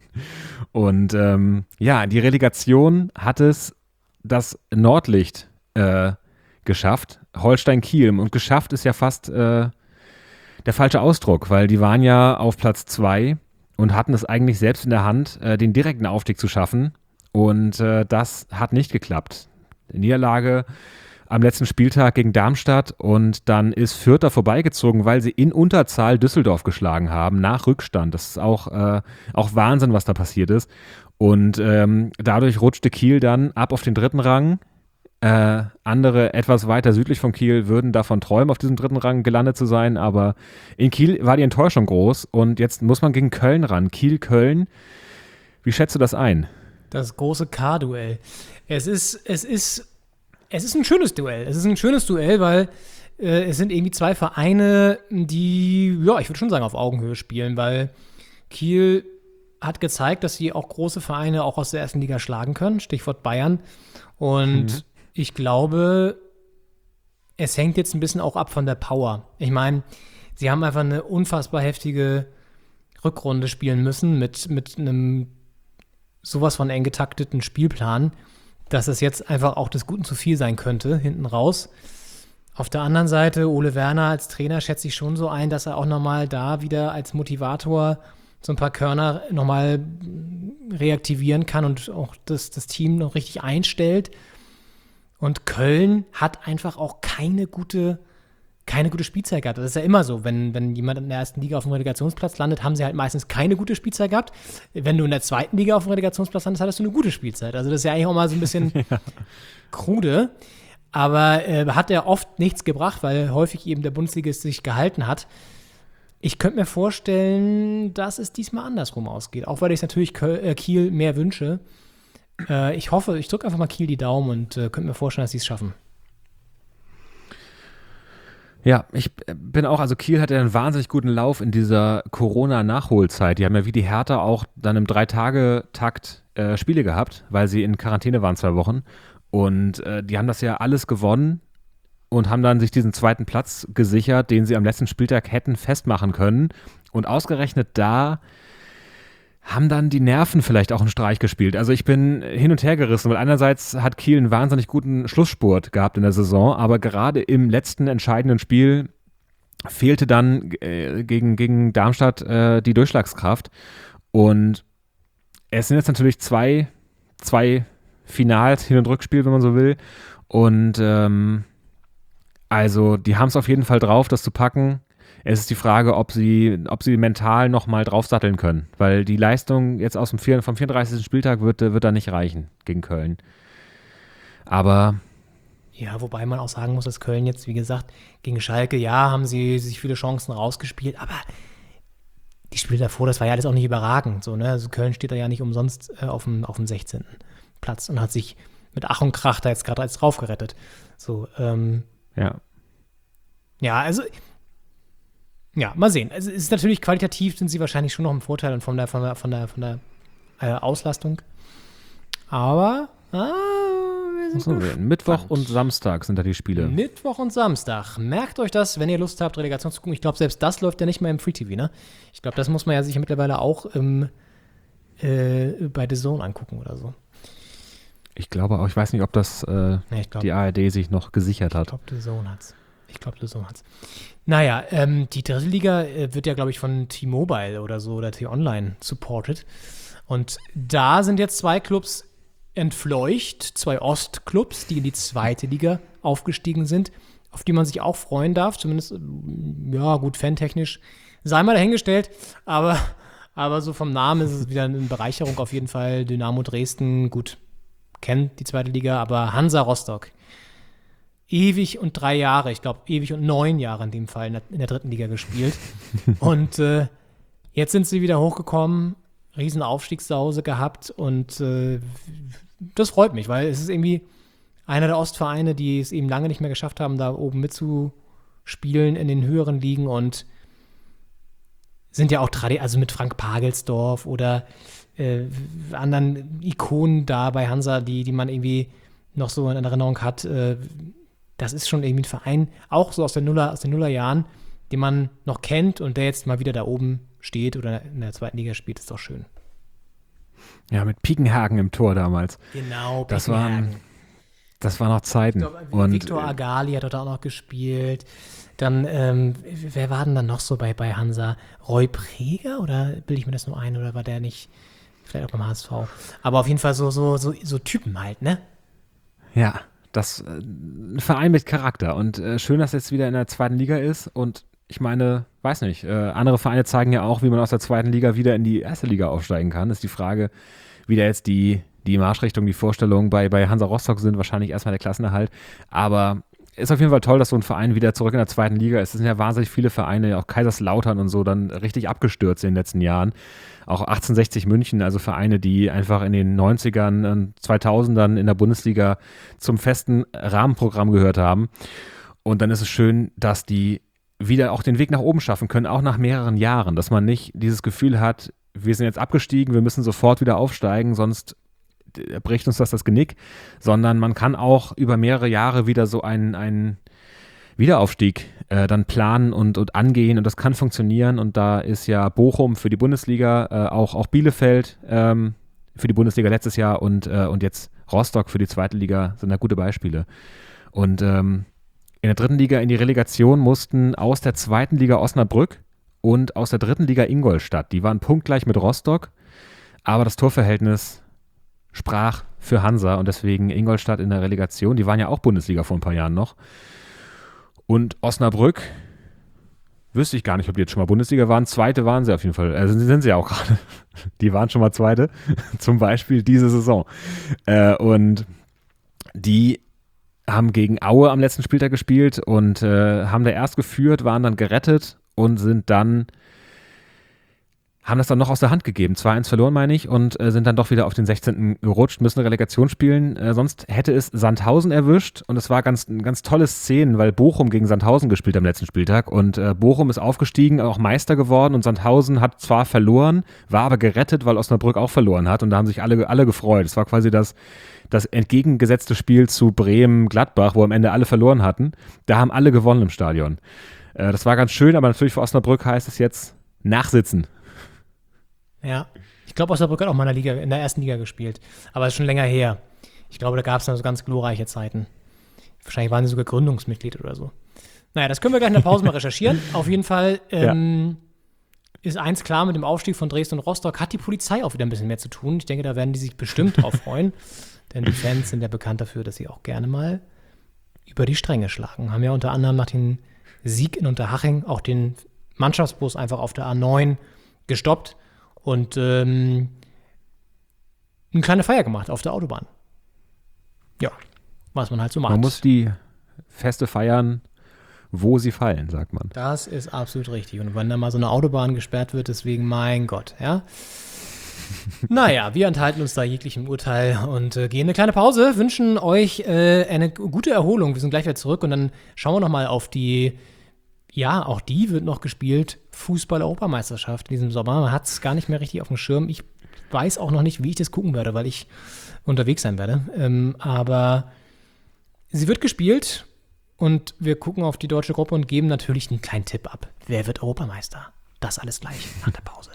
Und ähm, ja, die Relegation hat es das Nordlicht äh, geschafft, Holstein Kiel. Und geschafft ist ja fast äh, der falsche Ausdruck, weil die waren ja auf Platz zwei und hatten es eigentlich selbst in der Hand, äh, den direkten Aufstieg zu schaffen. Und äh, das hat nicht geklappt. Die Niederlage am letzten Spieltag gegen Darmstadt und dann ist Fürth da vorbeigezogen, weil sie in Unterzahl Düsseldorf geschlagen haben, nach Rückstand. Das ist auch, äh, auch Wahnsinn, was da passiert ist. Und ähm, dadurch rutschte Kiel dann ab auf den dritten Rang. Äh, andere etwas weiter südlich von Kiel würden davon träumen, auf diesem dritten Rang gelandet zu sein, aber in Kiel war die Enttäuschung groß und jetzt muss man gegen Köln ran. Kiel-Köln, wie schätzt du das ein? Das große K-Duell. Es ist, es ist, es ist ein schönes Duell. Es ist ein schönes Duell, weil äh, es sind irgendwie zwei Vereine, die, ja, ich würde schon sagen, auf Augenhöhe spielen, weil Kiel hat gezeigt, dass sie auch große Vereine auch aus der ersten Liga schlagen können. Stichwort Bayern. Und mhm. ich glaube, es hängt jetzt ein bisschen auch ab von der Power. Ich meine, sie haben einfach eine unfassbar heftige Rückrunde spielen müssen mit, mit einem sowas von eng getakteten Spielplan, dass es jetzt einfach auch des Guten zu viel sein könnte, hinten raus. Auf der anderen Seite, Ole Werner als Trainer schätze ich schon so ein, dass er auch nochmal da wieder als Motivator so ein paar Körner nochmal reaktivieren kann und auch das, das Team noch richtig einstellt. Und Köln hat einfach auch keine gute, keine gute Spielzeit gehabt. Das ist ja immer so, wenn, wenn jemand in der ersten Liga auf dem Relegationsplatz landet, haben sie halt meistens keine gute Spielzeit gehabt. Wenn du in der zweiten Liga auf dem Relegationsplatz landest, hattest du eine gute Spielzeit. Also das ist ja eigentlich auch mal so ein bisschen ja. krude. Aber äh, hat er oft nichts gebracht, weil häufig eben der Bundesligist sich gehalten hat. Ich könnte mir vorstellen, dass es diesmal andersrum ausgeht. Auch weil ich es natürlich Köl- äh, Kiel mehr wünsche. Äh, ich hoffe, ich drücke einfach mal Kiel die Daumen und äh, könnte mir vorstellen, dass sie es schaffen. Ja, ich bin auch, also Kiel hatte einen wahnsinnig guten Lauf in dieser Corona-Nachholzeit. Die haben ja wie die Hertha auch dann im Drei-Tage-Takt äh, Spiele gehabt, weil sie in Quarantäne waren zwei Wochen. Und äh, die haben das ja alles gewonnen und haben dann sich diesen zweiten Platz gesichert, den sie am letzten Spieltag hätten festmachen können. Und ausgerechnet da haben dann die Nerven vielleicht auch einen Streich gespielt. Also ich bin hin und her gerissen, weil einerseits hat Kiel einen wahnsinnig guten Schlussspurt gehabt in der Saison, aber gerade im letzten entscheidenden Spiel fehlte dann äh, gegen, gegen Darmstadt äh, die Durchschlagskraft. Und es sind jetzt natürlich zwei, zwei Finals, Hin- und Rückspiel, wenn man so will. Und ähm, also die haben es auf jeden Fall drauf, das zu packen. Es ist die Frage, ob sie, ob sie mental nochmal draufsatteln können, weil die Leistung jetzt aus dem vier, vom vierunddreißigsten Spieltag wird, wird da nicht reichen gegen Köln. Aber Ja, wobei man auch sagen muss, dass Köln jetzt, wie gesagt, gegen Schalke, ja, haben sie sich viele Chancen rausgespielt, aber die Spiele davor, das war ja alles auch nicht überragend. So, ne? Also Köln steht da ja nicht umsonst äh, auf dem, auf dem sechzehnten Platz und hat sich mit Ach und Krach da jetzt gerade als drauf gerettet. So, ähm, ja. Ja, also ja, mal sehen. Also, es ist natürlich qualitativ, sind sie wahrscheinlich schon noch im Vorteil und von der, von der, von der, von der äh, Auslastung. Aber, ah, wir sind So, gespannt. Mittwoch und Samstag sind da die Spiele. Mittwoch und Samstag. Merkt euch das, wenn ihr Lust habt, Relegation zu gucken. Ich glaube, selbst das läuft ja nicht mehr im Free-T V, ne? Ich glaube, das muss man ja sich mittlerweile auch im, äh, bei The Zone angucken oder so. Ich glaube auch, ich weiß nicht, ob das äh, Ja, ich glaube, die A R D sich noch gesichert ich hat. glaube, The Zone hat's. Ich glaube, The Zone hat's. Naja, ähm, die dritte Liga äh, wird ja, glaube ich, von T-Mobile oder so oder T-Online supported. Und da sind jetzt zwei Clubs entfleucht, zwei Ostclubs, die in die zweite Liga aufgestiegen sind, auf die man sich auch freuen darf, zumindest, ja gut, fantechnisch, sei mal dahingestellt, aber, aber so vom Namen ist es wieder eine Bereicherung auf jeden Fall. Dynamo Dresden, gut, kennt die zweite Liga, aber Hansa Rostock, ewig und drei Jahre, ich glaube ewig und neun Jahre in dem Fall in der, in der dritten Liga gespielt und äh, jetzt sind sie wieder hochgekommen, riesen Aufstiegssause gehabt und äh, das freut mich, weil es ist irgendwie einer der Ostvereine, die es eben lange nicht mehr geschafft haben, da oben mitzuspielen in den höheren Ligen und sind ja auch tradi- also mit Frank Pagelsdorf oder äh, anderen Ikonen da bei Hansa, die, die man irgendwie noch so in Erinnerung hat. Äh, das ist schon irgendwie ein Verein, auch so aus, der Nuller, aus den Nullerjahren, den man noch kennt und der jetzt mal wieder da oben steht oder in der zweiten Liga spielt, ist doch schön. Ja, mit Piekenhagen im Tor damals. Genau, Das waren, das waren noch Zeiten. Und Victor Agali hat dort auch noch gespielt. Dann, ähm, wer war denn dann noch so bei, bei Hansa? Roy Preger oder bilde ich mir das nur ein oder war der nicht vielleicht auch beim H S V? Aber auf jeden Fall so, so, so, so Typen halt, ne? Ja, das äh, ein Verein mit Charakter und äh, schön, dass er jetzt wieder in der zweiten Liga ist und ich meine, weiß nicht, äh, andere Vereine zeigen ja auch, wie man aus der zweiten Liga wieder in die erste Liga aufsteigen kann. Das ist die Frage, wie da jetzt die, die Marschrichtung, die Vorstellungen bei, bei Hansa Rostock sind, wahrscheinlich erstmal der Klassenerhalt, aber ist auf jeden Fall toll, dass so ein Verein wieder zurück in der zweiten Liga ist. Es sind ja wahnsinnig viele Vereine, auch Kaiserslautern und so, dann richtig abgestürzt in den letzten Jahren. Auch achtzehnhundertsechzig München, also Vereine, die einfach in den neunzigern und zweitausendern in der Bundesliga zum festen Rahmenprogramm gehört haben. Und dann ist es schön, dass die wieder auch den Weg nach oben schaffen können, auch nach mehreren Jahren, dass man nicht dieses Gefühl hat, wir sind jetzt abgestiegen, wir müssen sofort wieder aufsteigen, sonst bricht uns das das Genick, sondern man kann auch über mehrere Jahre wieder so einen, einen Wiederaufstieg äh, dann planen und, und angehen und das kann funktionieren und da ist ja Bochum für die Bundesliga, äh, auch, auch Bielefeld ähm, für die Bundesliga letztes Jahr und, äh, und jetzt Rostock für die zweite Liga sind da gute Beispiele. Und ähm, in der dritten Liga in die Relegation mussten aus der zweiten Liga Osnabrück und aus der dritten Liga Ingolstadt. Die waren punktgleich mit Rostock, aber das Torverhältnis sprach für Hansa und deswegen Ingolstadt in der Relegation. Die waren ja auch Bundesliga vor ein paar Jahren noch. Und Osnabrück, wüsste ich gar nicht, ob die jetzt schon mal Bundesliga waren. Zweite waren sie auf jeden Fall. Also sind sie ja auch gerade. Die waren schon mal Zweite, zum Beispiel diese Saison. Äh, und die haben gegen Aue am letzten Spieltag gespielt und äh, haben da erst geführt, waren dann gerettet und sind dann haben das dann noch aus der Hand gegeben. zwei eins verloren, meine ich, und äh, sind dann doch wieder auf den sechzehnten gerutscht, müssen eine Relegation spielen. Äh, sonst hätte es Sandhausen erwischt und es war ganz, ein ganz tolle Szenen, weil Bochum gegen Sandhausen gespielt am letzten Spieltag und äh, Bochum ist aufgestiegen, auch Meister geworden und Sandhausen hat zwar verloren, war aber gerettet, weil Osnabrück auch verloren hat und da haben sich alle, alle gefreut. Es war quasi das, das entgegengesetzte Spiel zu Bremen-Gladbach, wo am Ende alle verloren hatten. Da haben alle gewonnen im Stadion. Äh, das war ganz schön, aber natürlich für Osnabrück heißt es jetzt nachsitzen. Ja, ich glaube, Osnabrück hat auch mal in der, Liga, in der ersten Liga gespielt, aber es ist schon länger her. Ich glaube, da gab es dann so ganz glorreiche Zeiten. Wahrscheinlich waren sie sogar Gründungsmitglied oder so. Naja, das können wir gleich in der Pause mal recherchieren. Auf jeden Fall ähm, ja. ist eins klar, mit dem Aufstieg von Dresden und Rostock hat die Polizei auch wieder ein bisschen mehr zu tun. Ich denke, da werden die sich bestimmt drauf freuen, denn die Fans sind ja bekannt dafür, dass sie auch gerne mal über die Stränge schlagen. Haben ja unter anderem nach dem Sieg in Unterhaching auch den Mannschaftsbus einfach auf der A neun gestoppt und ähm, eine kleine Feier gemacht auf der Autobahn. Ja, was man halt so macht. Man muss die Feste feiern, wo sie fallen, sagt man. Das ist absolut richtig. Und wenn da mal so eine Autobahn gesperrt wird, deswegen, mein Gott, ja. Naja, wir enthalten uns da jeglichem Urteil und äh, gehen eine kleine Pause, wünschen euch äh, eine gute Erholung. Wir sind gleich wieder zurück und dann schauen wir nochmal auf die, ja, auch die wird noch gespielt, Fußball-Europameisterschaft in diesem Sommer. Man hat es gar nicht mehr richtig auf dem Schirm. Ich weiß auch noch nicht, wie ich das gucken werde, weil ich unterwegs sein werde. Ähm, aber sie wird gespielt und wir gucken auf die deutsche Gruppe und geben natürlich einen kleinen Tipp ab. Wer wird Europameister? Das alles gleich nach der Pause.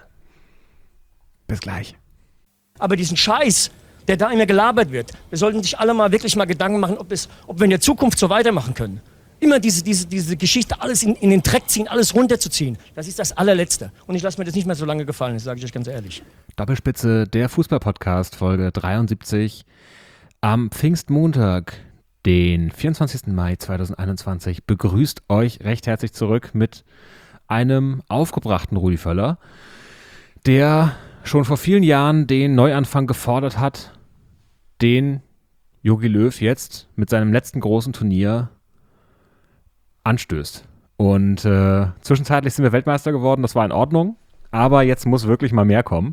Bis gleich. Aber diesen Scheiß, der da immer gelabert wird, wir sollten sich alle mal wirklich mal Gedanken machen, ob, es, ob wir in der Zukunft so weitermachen können. Immer diese, diese, diese Geschichte, alles in, in den Dreck ziehen, alles runterzuziehen, das ist das allerletzte. Und ich lasse mir das nicht mehr so lange gefallen, das sage ich euch ganz ehrlich. Doppelspitze, der Fußball-Podcast, Folge dreiundsiebzig, am Pfingstmontag, den vierundzwanzigsten Mai zweitausendeinundzwanzig, begrüßt euch recht herzlich zurück mit einem aufgebrachten Rudi Völler, der schon vor vielen Jahren den Neuanfang gefordert hat, den Jogi Löw jetzt mit seinem letzten großen Turnier anstößt. Und äh, zwischenzeitlich sind wir Weltmeister geworden, das war in Ordnung, aber jetzt muss wirklich mal mehr kommen.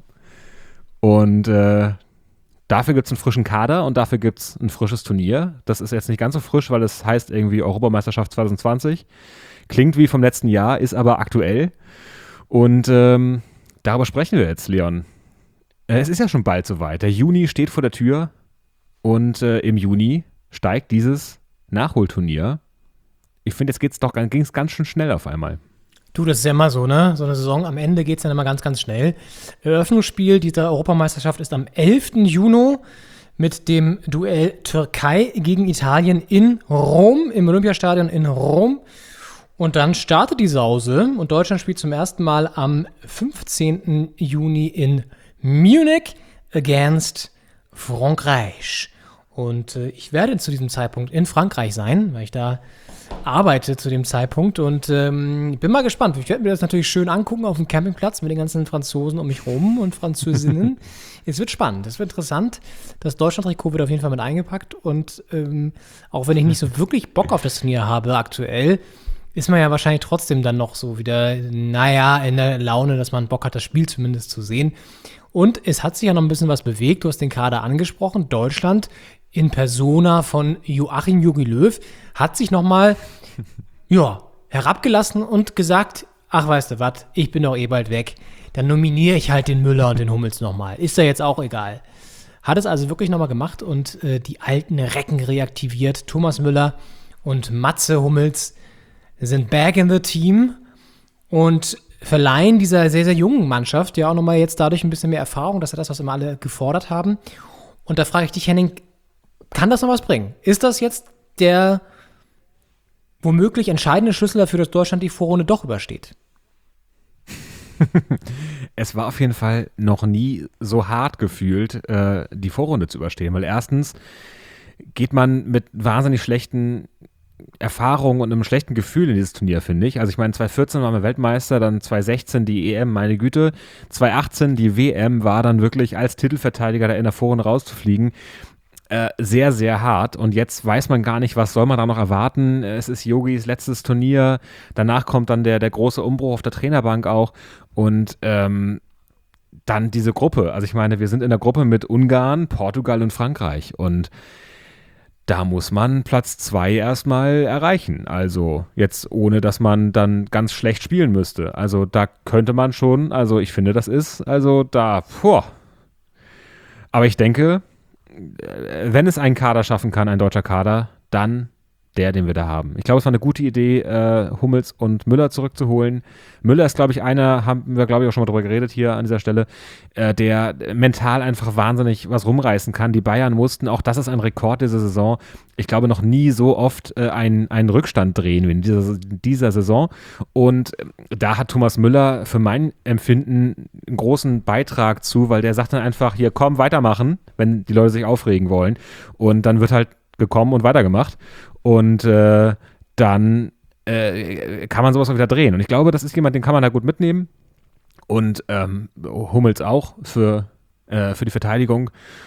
Und äh, dafür gibt es einen frischen Kader und dafür gibt es ein frisches Turnier. Das ist jetzt nicht ganz so frisch, weil es heißt irgendwie Europameisterschaft zwanzig zwanzig. Klingt wie vom letzten Jahr, ist aber aktuell. Und ähm, darüber sprechen wir jetzt, Leon. Äh, es ist ja schon bald soweit. Der Juni steht vor der Tür und äh, im Juni steigt dieses Nachholturnier. Ich finde, jetzt geht's doch ging es ganz schön schnell auf einmal. Du, das ist ja immer so, ne? So eine Saison, am Ende geht es dann immer ganz, ganz schnell. Eröffnungsspiel dieser Europameisterschaft ist am elften Juni mit dem Duell Türkei gegen Italien in Rom, im Olympiastadion in Rom. Und dann startet die Sause und Deutschland spielt zum ersten Mal am fünfzehnten Juni in Munich against Frankreich. Und äh, ich werde zu diesem Zeitpunkt in Frankreich sein, weil ich da arbeite zu dem Zeitpunkt und ähm, bin mal gespannt. Ich werde mir das natürlich schön angucken auf dem Campingplatz mit den ganzen Franzosen um mich rum und Französinnen. Es wird spannend, es wird interessant. Das Deutschland-Trikot wird auf jeden Fall mit eingepackt und ähm, auch wenn ich nicht so wirklich Bock auf das Turnier habe aktuell, ist man ja wahrscheinlich trotzdem dann noch so wieder, naja, in der Laune, dass man Bock hat, das Spiel zumindest zu sehen. Und es hat sich ja noch ein bisschen was bewegt. Du hast den Kader angesprochen. Deutschland in Persona von Joachim Jogi Löw hat sich nochmal ja, herabgelassen und gesagt, ach, weißt du was, ich bin doch eh bald weg. Dann nominiere ich halt den Müller und den Hummels nochmal. Ist ja jetzt auch egal. Hat es also wirklich nochmal gemacht und äh, die alten Recken reaktiviert. Thomas Müller und Matze Hummels sind back in the team und verleihen dieser sehr, sehr jungen Mannschaft ja auch nochmal jetzt dadurch ein bisschen mehr Erfahrung. Das ist das, was immer alle gefordert haben. Und da frage ich dich, Henning, kann das noch was bringen? Ist das jetzt der womöglich entscheidende Schlüssel dafür, dass Deutschland die Vorrunde doch übersteht? Es war auf jeden Fall noch nie so hart gefühlt, äh, die Vorrunde zu überstehen, weil erstens geht man mit wahnsinnig schlechten Erfahrungen und einem schlechten Gefühl in dieses Turnier, finde ich. Also ich meine, zwanzig vierzehn waren wir Weltmeister, dann zwanzig sechzehn die E M, meine Güte. zwanzig achtzehn die W M war dann wirklich als Titelverteidiger da in der Vorrunde rauszufliegen. äh, sehr, sehr hart. Und jetzt weiß man gar nicht, was soll man da noch erwarten. Es ist Yogis letztes Turnier. Danach kommt dann der, der große Umbruch auf der Trainerbank auch. Und ähm, dann diese Gruppe. Also ich meine, wir sind in der Gruppe mit Ungarn, Portugal und Frankreich. Und da muss man Platz zwei erstmal erreichen. Also jetzt ohne, dass man dann ganz schlecht spielen müsste. Also da könnte man schon, also ich finde, das ist, also da, boah. Aber ich denke, wenn es einen Kader schaffen kann, ein deutscher Kader, dann der, den wir da haben. Ich glaube, es war eine gute Idee, äh, Hummels und Müller zurückzuholen. Müller ist, glaube ich, einer, haben wir, glaube ich, auch schon mal drüber geredet hier an dieser Stelle, äh, der mental einfach wahnsinnig was rumreißen kann. Die Bayern mussten, auch das ist ein Rekord dieser Saison, ich glaube, noch nie so oft äh, einen, einen Rückstand drehen wie in dieser, dieser Saison. Und äh, da hat Thomas Müller für mein Empfinden einen großen Beitrag zu, weil der sagt dann einfach, hier, komm, weitermachen, wenn die Leute sich aufregen wollen. Und dann wird halt gekommen und weitergemacht. Und äh, dann äh, kann man sowas auch wieder drehen. Und ich glaube, das ist jemand, den kann man da gut mitnehmen. Und ähm, Hummels auch für, äh, für die Verteidigung.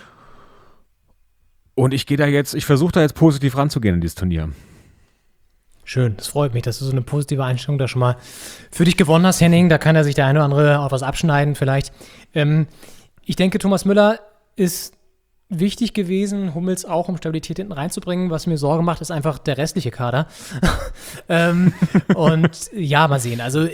Und ich gehe da jetzt, ich versuche da jetzt positiv ranzugehen in dieses Turnier. Schön, das freut mich, dass du so eine positive Einstellung da schon mal für dich gewonnen hast, Henning. Da kann er sich der eine oder andere auch was abschneiden vielleicht. Ähm, ich denke, Thomas Müller ist wichtig gewesen, Hummels auch, um Stabilität hinten reinzubringen. Was mir Sorge macht, ist einfach der restliche Kader. ähm, und ja, mal sehen. Also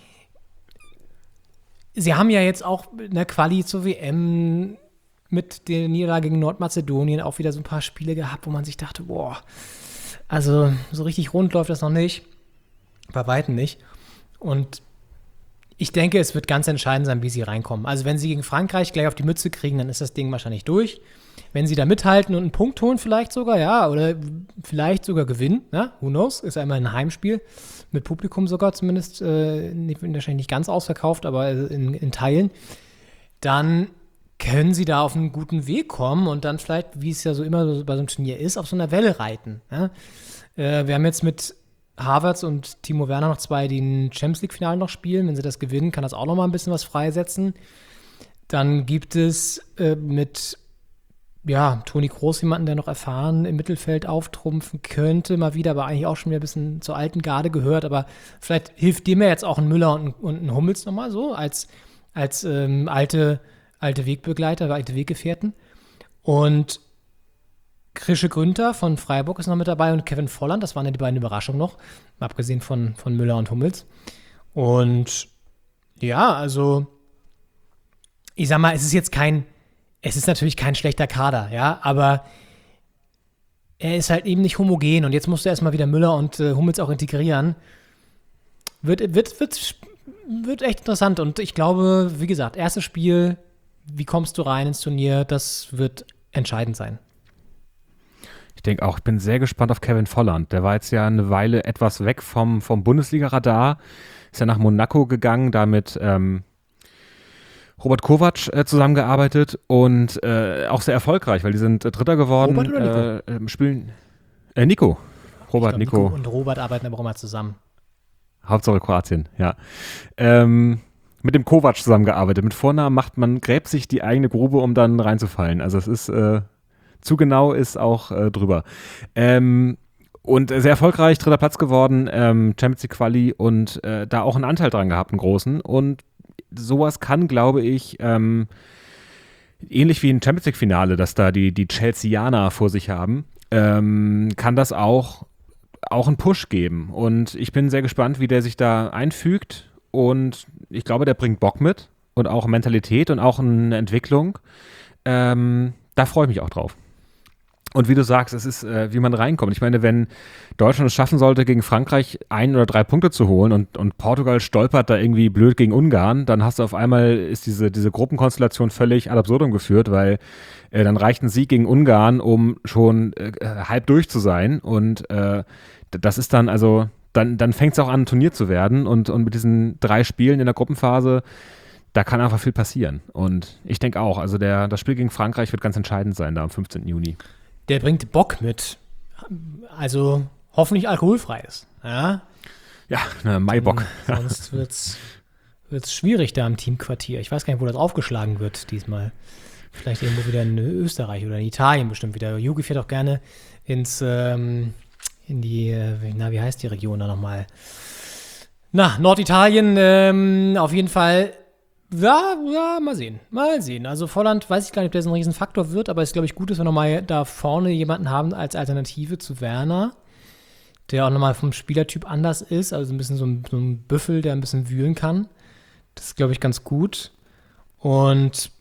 sie haben ja jetzt auch eine Quali zur W M mit der Niederlage gegen Nordmazedonien auch wieder so ein paar Spiele gehabt, wo man sich dachte, boah, also so richtig rund läuft das noch nicht. Bei Weitem nicht. Und ich denke, es wird ganz entscheidend sein, wie sie reinkommen. Also wenn sie gegen Frankreich gleich auf die Mütze kriegen, dann ist das Ding wahrscheinlich durch. Wenn sie da mithalten und einen Punkt holen vielleicht sogar, ja, oder vielleicht sogar gewinnen, ja, who knows, ist ja immer ein Heimspiel, mit Publikum sogar zumindest, äh, nicht, wahrscheinlich nicht ganz ausverkauft, aber in, in Teilen, dann können sie da auf einen guten Weg kommen und dann vielleicht, wie es ja so immer so bei so einem Turnier ist, auf so einer Welle reiten. Ja? Äh, wir haben jetzt mit Havertz und Timo Werner noch zwei, die ein Champions-League-Finale noch spielen. Wenn sie das gewinnen, kann das auch noch mal ein bisschen was freisetzen. Dann gibt es äh, mit ja, Toni Kroos jemanden, der noch erfahren im Mittelfeld auftrumpfen könnte, mal wieder, aber eigentlich auch schon wieder ein bisschen zur alten Garde gehört. Aber vielleicht hilft dem ja jetzt auch ein Müller und ein, und ein Hummels nochmal so, als, als ähm, alte, alte Wegbegleiter, alte Weggefährten. Und Krische Günther von Freiburg ist noch mit dabei und Kevin Volland, das waren ja die beiden Überraschungen noch, abgesehen von, von Müller und Hummels. Und ja, also ich sag mal, es ist jetzt kein, es ist natürlich kein schlechter Kader, ja, aber er ist halt eben nicht homogen und jetzt musst du erstmal wieder Müller und äh, Hummels auch integrieren. Wird, wird, wird, wird echt interessant und ich glaube, wie gesagt, erstes Spiel, wie kommst du rein ins Turnier, das wird entscheidend sein. Ich denke auch, ich bin sehr gespannt auf Kevin Volland. Der war jetzt ja eine Weile etwas weg vom, vom Bundesliga-Radar. Ist ja nach Monaco gegangen, da mit ähm, Robert Kovac äh, zusammengearbeitet und äh, auch sehr erfolgreich, weil die sind äh, Dritter geworden. Robert oder Nico? Äh, spielen, äh, Nico. Robert, glaub, Nico. Nico und Robert arbeiten aber auch mal zusammen. Hauptsache Kroatien, ja. Ähm, mit dem Kovac zusammengearbeitet. Mit Vornamen macht man, gräbt sich die eigene Grube, um dann reinzufallen. Also es ist äh, zu genau ist auch äh, drüber. Ähm, und sehr erfolgreich, dritter Platz geworden, ähm, Champions League Quali und äh, da auch einen Anteil dran gehabt, einen großen. Und sowas kann, glaube ich, ähm, ähnlich wie ein Champions League Finale, das da die, die Chelseaner vor sich haben, ähm, kann das auch, auch einen Push geben. Und ich bin sehr gespannt, wie der sich da einfügt. Und ich glaube, der bringt Bock mit und auch Mentalität und auch eine Entwicklung. Ähm, da freue ich mich auch drauf. Und wie du sagst, es ist, äh, wie man reinkommt. Ich meine, wenn Deutschland es schaffen sollte, gegen Frankreich ein oder drei Punkte zu holen und, und Portugal stolpert da irgendwie blöd gegen Ungarn, dann hast du auf einmal, ist diese, diese Gruppenkonstellation völlig ad absurdum geführt, weil äh, dann reicht ein Sieg gegen Ungarn, um schon äh, halb durch zu sein. Und äh, das ist dann, also, dann, dann fängt es auch an, ein Turnier zu werden. Und, und mit diesen drei Spielen in der Gruppenphase, da kann einfach viel passieren. Und ich denke auch, also der, das Spiel gegen Frankreich wird ganz entscheidend sein, da am fünfzehnten Juni. Der bringt Bock mit. Also hoffentlich alkoholfreies. Ja, ja ne, Maibock. Denn sonst wird es schwierig da im Teamquartier. Ich weiß gar nicht, wo das aufgeschlagen wird diesmal. Vielleicht irgendwo wieder in Österreich oder in Italien bestimmt wieder. Jogi fährt auch gerne ins, ähm, in die, äh, na, wie heißt die Region da nochmal? Na, Norditalien, ähm, auf jeden Fall. Ja, ja, mal sehen. Mal sehen. Also Volland weiß ich gar nicht, ob der so ein Riesenfaktor wird, aber es ist, glaube ich, gut, dass wir nochmal da vorne jemanden haben als Alternative zu Werner, der auch nochmal vom Spielertyp anders ist, also ein bisschen so ein, so ein Büffel, der ein bisschen wühlen kann. Das ist, glaube ich, ganz gut. Und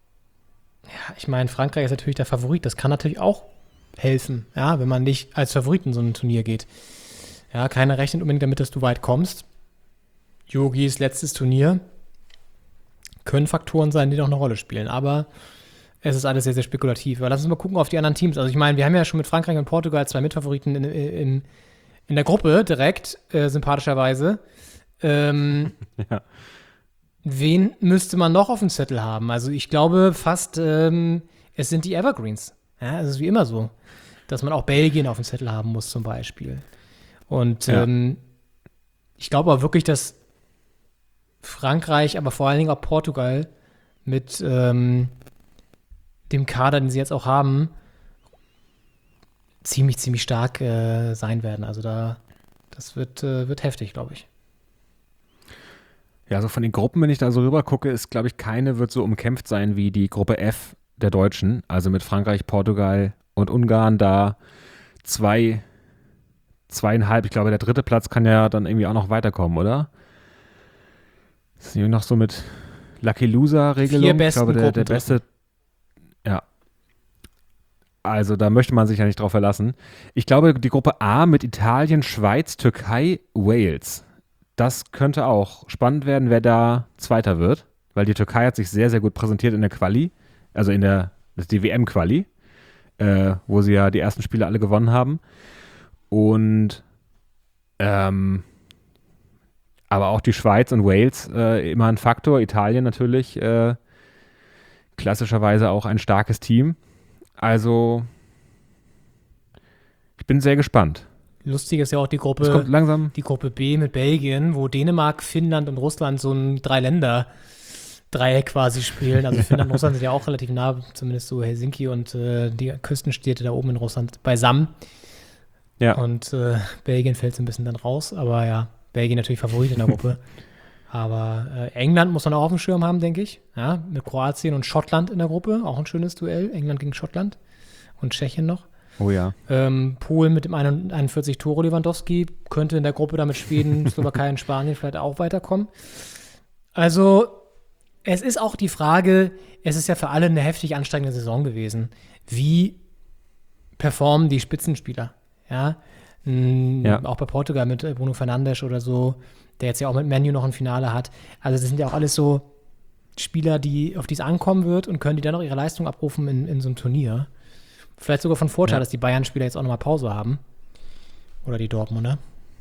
ja, ich meine, Frankreich ist natürlich der Favorit. Das kann natürlich auch helfen, ja, wenn man nicht als Favorit in so ein Turnier geht. Ja, keiner rechnet unbedingt damit, dass du weit kommst. Jogis letztes Turnier können Faktoren sein, die noch eine Rolle spielen. Aber es ist alles sehr, sehr spekulativ. Aber lass uns mal gucken auf die anderen Teams. Also ich meine, wir haben ja schon mit Frankreich und Portugal zwei Mitfavoriten in, in, in der Gruppe direkt, äh, sympathischerweise. Ähm, Ja. Wen müsste man noch auf dem Zettel haben? Also ich glaube fast, ähm, es sind die Evergreens. Ja, es ist wie immer so, dass man auch Belgien auf dem Zettel haben muss zum Beispiel. Und Ja. ähm, ich glaube auch wirklich, dass Frankreich, aber vor allen Dingen auch Portugal mit ähm, dem Kader, den sie jetzt auch haben, ziemlich, ziemlich stark äh, sein werden. Also da, das wird, äh, wird heftig, glaube ich. Ja, also von den Gruppen, wenn ich da so rüber gucke, ist, glaube ich, keine wird so umkämpft sein wie die Gruppe F der Deutschen. Also mit Frankreich, Portugal und Ungarn da zwei, zweieinhalb. Ich glaube, der dritte Platz kann ja dann irgendwie auch noch weiterkommen, oder? Das ist irgendwie noch so mit Lucky Loser-Regelung. Vier besten ich glaube, der, der Gruppendritten. beste. Ja. Also da möchte man sich ja nicht drauf verlassen. Ich glaube, die Gruppe A mit Italien, Schweiz, Türkei, Wales. Das könnte auch spannend werden, wer da Zweiter wird, weil die Türkei hat sich sehr, sehr gut präsentiert in der Quali, also in der, das ist die W M-Quali, äh, wo sie ja die ersten Spiele alle gewonnen haben. Und ähm, aber auch die Schweiz und Wales äh, immer ein Faktor, Italien natürlich äh, klassischerweise auch ein starkes Team. Also ich bin sehr gespannt. Lustig ist ja auch die Es Gruppe, kommt langsam. die Gruppe B mit Belgien, wo Dänemark, Finnland und Russland so ein Drei-Länder-Dreieck quasi spielen. Also Finnland und Russland sind ja auch relativ nah, zumindest so Helsinki und äh, die Küstenstädte da oben in Russland beisammen. Ja. Und äh, Belgien fällt so ein bisschen dann raus. Aber ja, Belgien natürlich Favorit in der Gruppe. Aber äh, England muss man auch auf dem Schirm haben, denke ich. Ja, mit Kroatien und Schottland in der Gruppe. Auch ein schönes Duell. England gegen Schottland und Tschechien noch. Oh ja. Ähm, Polen mit dem einundvierzig Tore Lewandowski könnte in der Gruppe damit Schweden, Slowakei und Spanien vielleicht auch weiterkommen. Also es ist auch die Frage, es ist ja für alle eine heftig anstrengende Saison gewesen. Wie performen die Spitzenspieler? Ja, m, Ja. Auch bei Portugal mit äh, Bruno Fernandes oder so, der jetzt ja auch mit Man U noch ein Finale hat. Also das sind ja auch alles so Spieler, die, auf die es ankommen wird und können die dann auch ihre Leistung abrufen in, in so einem Turnier. Vielleicht sogar von Vorteil, Ja. dass die Bayern-Spieler jetzt auch nochmal Pause haben. Oder die Dortmunder.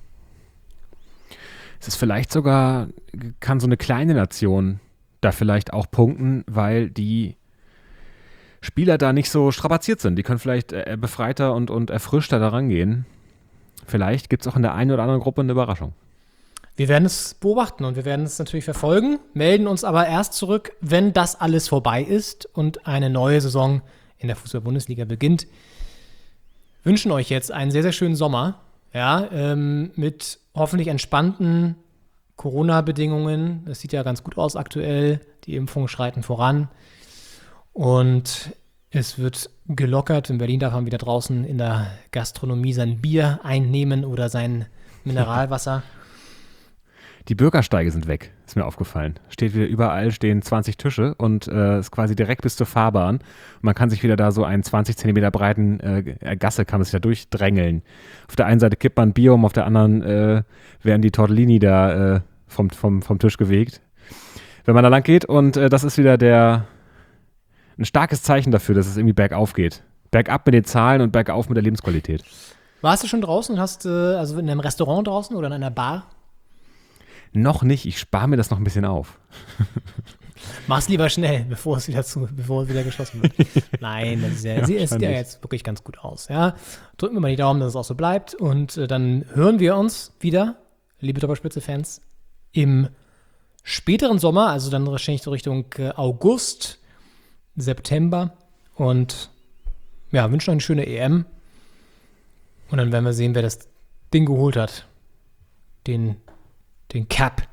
Es ist vielleicht sogar, kann so eine kleine Nation da vielleicht auch punkten, weil die Spieler da nicht so strapaziert sind. Die können vielleicht äh, befreiter und, und erfrischter da rangehen. Vielleicht gibt es auch in der einen oder anderen Gruppe eine Überraschung. Wir werden es beobachten und wir werden es natürlich verfolgen, melden uns aber erst zurück, wenn das alles vorbei ist und eine neue Saison in der Fußball-Bundesliga beginnt. Wünschen euch jetzt einen sehr, sehr schönen Sommer, ja, ähm, mit hoffentlich entspannten Corona-Bedingungen. Das sieht ja ganz gut aus aktuell. Die Impfungen schreiten voran und es wird gelockert. In Berlin darf man wieder draußen in der Gastronomie sein Bier einnehmen oder sein Mineralwasser. Die Bürgersteige sind weg, ist mir aufgefallen. Steht wieder überall, stehen zwanzig Tische und äh, ist quasi direkt bis zur Fahrbahn. Und man kann sich wieder da so einen zwanzig Zentimeter breiten äh, Gasse, kann man sich da durchdrängeln. Auf der einen Seite kippt man Bier um, auf der anderen äh, werden die Tortellini da äh, vom, vom, vom Tisch gewegt. Wenn man da lang geht und äh, das ist wieder der ein starkes Zeichen dafür, dass es irgendwie bergauf geht. Bergab mit den Zahlen und bergauf mit der Lebensqualität. Warst du schon draußen? Hast du also in einem Restaurant draußen oder in einer Bar? Noch nicht, ich spare mir das noch ein bisschen auf. Mach's lieber schnell, bevor es wieder zu, bevor es wieder geschlossen wird. Nein, das ist ja, Ja, sie- es sieht ja wahrscheinlich. jetzt wirklich ganz gut aus. Ja? Drücken wir mal die Daumen, dass es auch so bleibt. Und äh, dann hören wir uns wieder, liebe Doppelspitze-Fans, im späteren Sommer, also dann wahrscheinlich so Richtung äh, August, September und ja, wünschen euch eine schöne E M. Und dann werden wir sehen, wer das Ding geholt hat. Den, den Cap.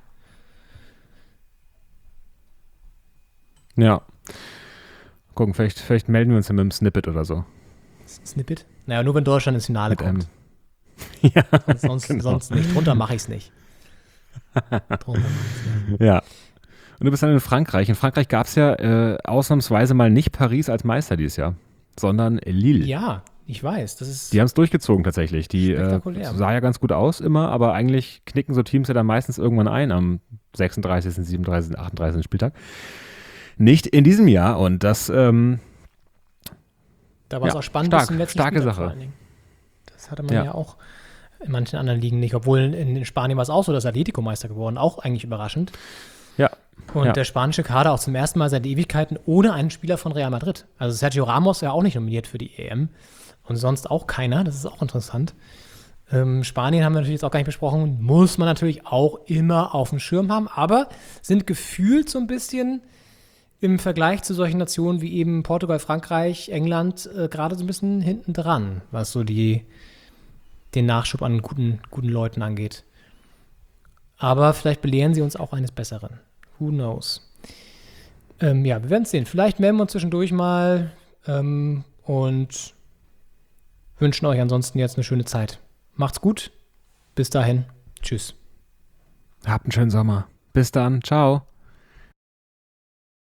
Ja. Gucken, vielleicht, vielleicht melden wir uns ja mit einem Snippet oder so. Snippet? Naja, nur wenn Deutschland ins Finale Mit kommt. einem- ja, Sonst, genau. sonst nicht. Drunter mache ich es nicht. Drunter mache ich nicht. Ja. Und du bist dann in Frankreich. In Frankreich gab es ja äh, ausnahmsweise mal nicht Paris als Meister dieses Jahr, sondern Lille. Ja, ich weiß. Das ist Die haben es durchgezogen tatsächlich. Die äh, Spektakulär. sah ja ganz gut aus immer, aber eigentlich knicken so Teams ja dann meistens irgendwann ein am sechsunddreißigsten, siebenunddreißigsten, achtunddreißigsten Spieltag. Nicht in diesem Jahr und das ähm, Da war es Ja, auch spannend stark, bis zum letzten starke Spieltag Sache. vor allen Dingen. Das hatte man ja. Ja. auch in manchen anderen Ligen nicht. Obwohl in, in Spanien war es auch so, dass Atletico Meister geworden. Auch eigentlich überraschend. ja. Und Ja. der spanische Kader auch zum ersten Mal seit Ewigkeiten ohne einen Spieler von Real Madrid. Also Sergio Ramos ja auch nicht nominiert für die E M. Und sonst auch keiner. Das ist auch interessant. Ähm, Spanien haben wir natürlich jetzt auch gar nicht besprochen. Muss man natürlich auch immer auf dem Schirm haben. Aber sind gefühlt so ein bisschen im Vergleich zu solchen Nationen wie eben Portugal, Frankreich, England äh, gerade so ein bisschen hinten dran, was so die, den Nachschub an guten, guten Leuten angeht. Aber vielleicht belehren sie uns auch eines Besseren. Who knows? Ähm, ja, wir werden es sehen. Vielleicht melden wir uns zwischendurch mal ähm, und wünschen euch ansonsten jetzt eine schöne Zeit. Macht's gut. Bis dahin. Tschüss. Habt einen schönen Sommer. Bis dann. Ciao.